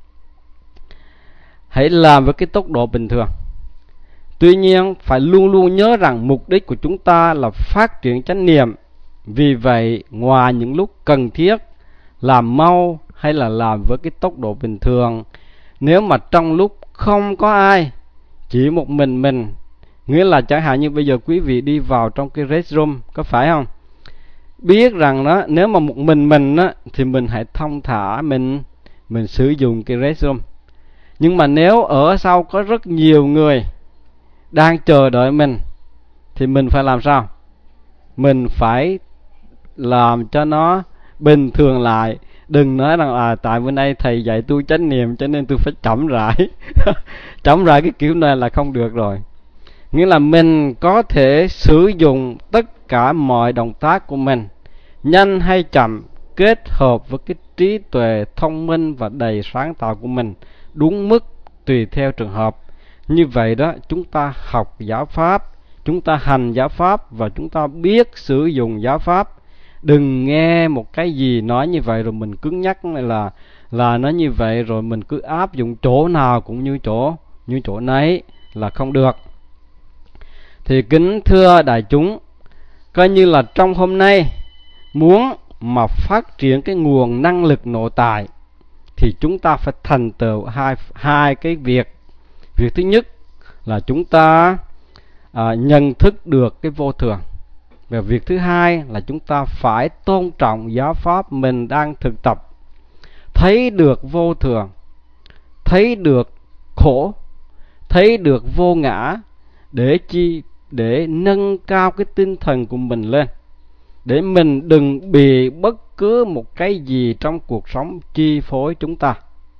hãy làm với cái tốc độ bình thường. Tuy nhiên, phải luôn luôn nhớ rằng mục đích của chúng ta là phát triển chánh niệm. Vì vậy, ngoài những lúc cần thiết, làm mau hay là làm với cái tốc độ bình thường, nếu mà trong lúc không có ai, chỉ một mình, nghĩa là chẳng hạn như bây giờ quý vị đi vào trong cái restroom, có phải không? Biết rằng đó, nếu mà một mình đó, thì mình hãy thong thả, mình sử dụng cái restroom. Nhưng mà nếu ở sau có rất nhiều người đang chờ đợi mình, thì mình phải làm sao? Mình phải làm cho nó bình thường lại. Đừng nói rằng tại bữa nay thầy dạy tôi chánh niệm cho nên tôi phải chậm rãi. Chậm rãi cái kiểu này là không được rồi. Nghĩa là mình có thể sử dụng tất cả mọi động tác của mình, nhanh hay chậm, kết hợp với cái trí tuệ thông minh và đầy sáng tạo của mình, đúng mức tùy theo trường hợp. Như vậy đó, chúng ta học giáo pháp, chúng ta hành giáo pháp và chúng ta biết sử dụng giáo pháp. Đừng nghe một cái gì nói như vậy rồi mình cứng nhắc là nói như vậy rồi mình cứ áp dụng chỗ nào cũng như chỗ nấy, là không được. Thì kính thưa đại chúng, coi như là trong hôm nay muốn mà phát triển cái nguồn năng lực nội tại thì chúng ta phải thành tựu hai cái việc. Việc thứ nhất là chúng ta nhận thức được cái vô thường. Và việc thứ hai là chúng ta phải tôn trọng giáo pháp mình đang thực tập, thấy được vô thường, thấy được khổ, thấy được vô ngã, để nâng cao cái tinh thần của mình lên, để mình đừng bị bất cứ một cái gì trong cuộc sống chi phối chúng ta.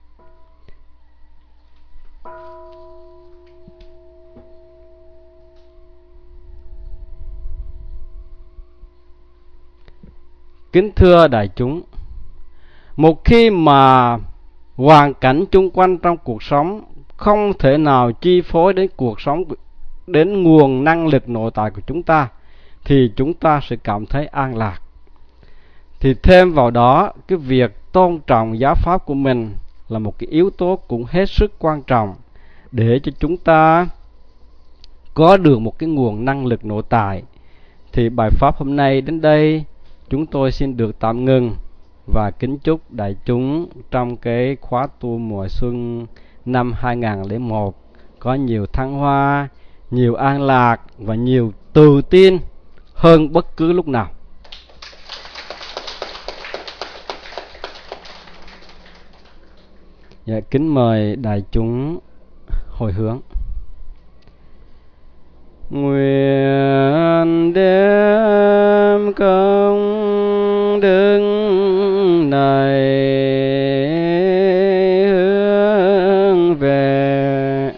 Kính thưa đại chúng, một khi mà hoàn cảnh chung quanh trong cuộc sống không thể nào chi phối đến cuộc sống, đến nguồn năng lực nội tại của chúng ta, thì chúng ta sẽ cảm thấy an lạc. Thì thêm vào đó, cái việc tôn trọng giáo pháp của mình là một cái yếu tố cũng hết sức quan trọng để cho chúng ta có được một cái nguồn năng lực nội tại. Thì bài pháp hôm nay đến đây chúng tôi xin được tạm ngừng, và kính chúc đại chúng trong cái khóa tu mùa xuân năm 2001 có nhiều thăng hoa, nhiều an lạc và nhiều tự tin hơn bất cứ lúc nào. Dạ, kính mời đại chúng hồi hướng. Nguyện đem công đức này hướng về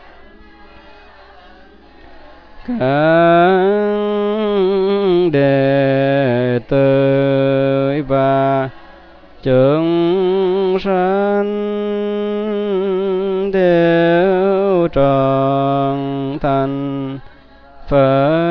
các đệ tử và chúng sanh đều trọn thành Phật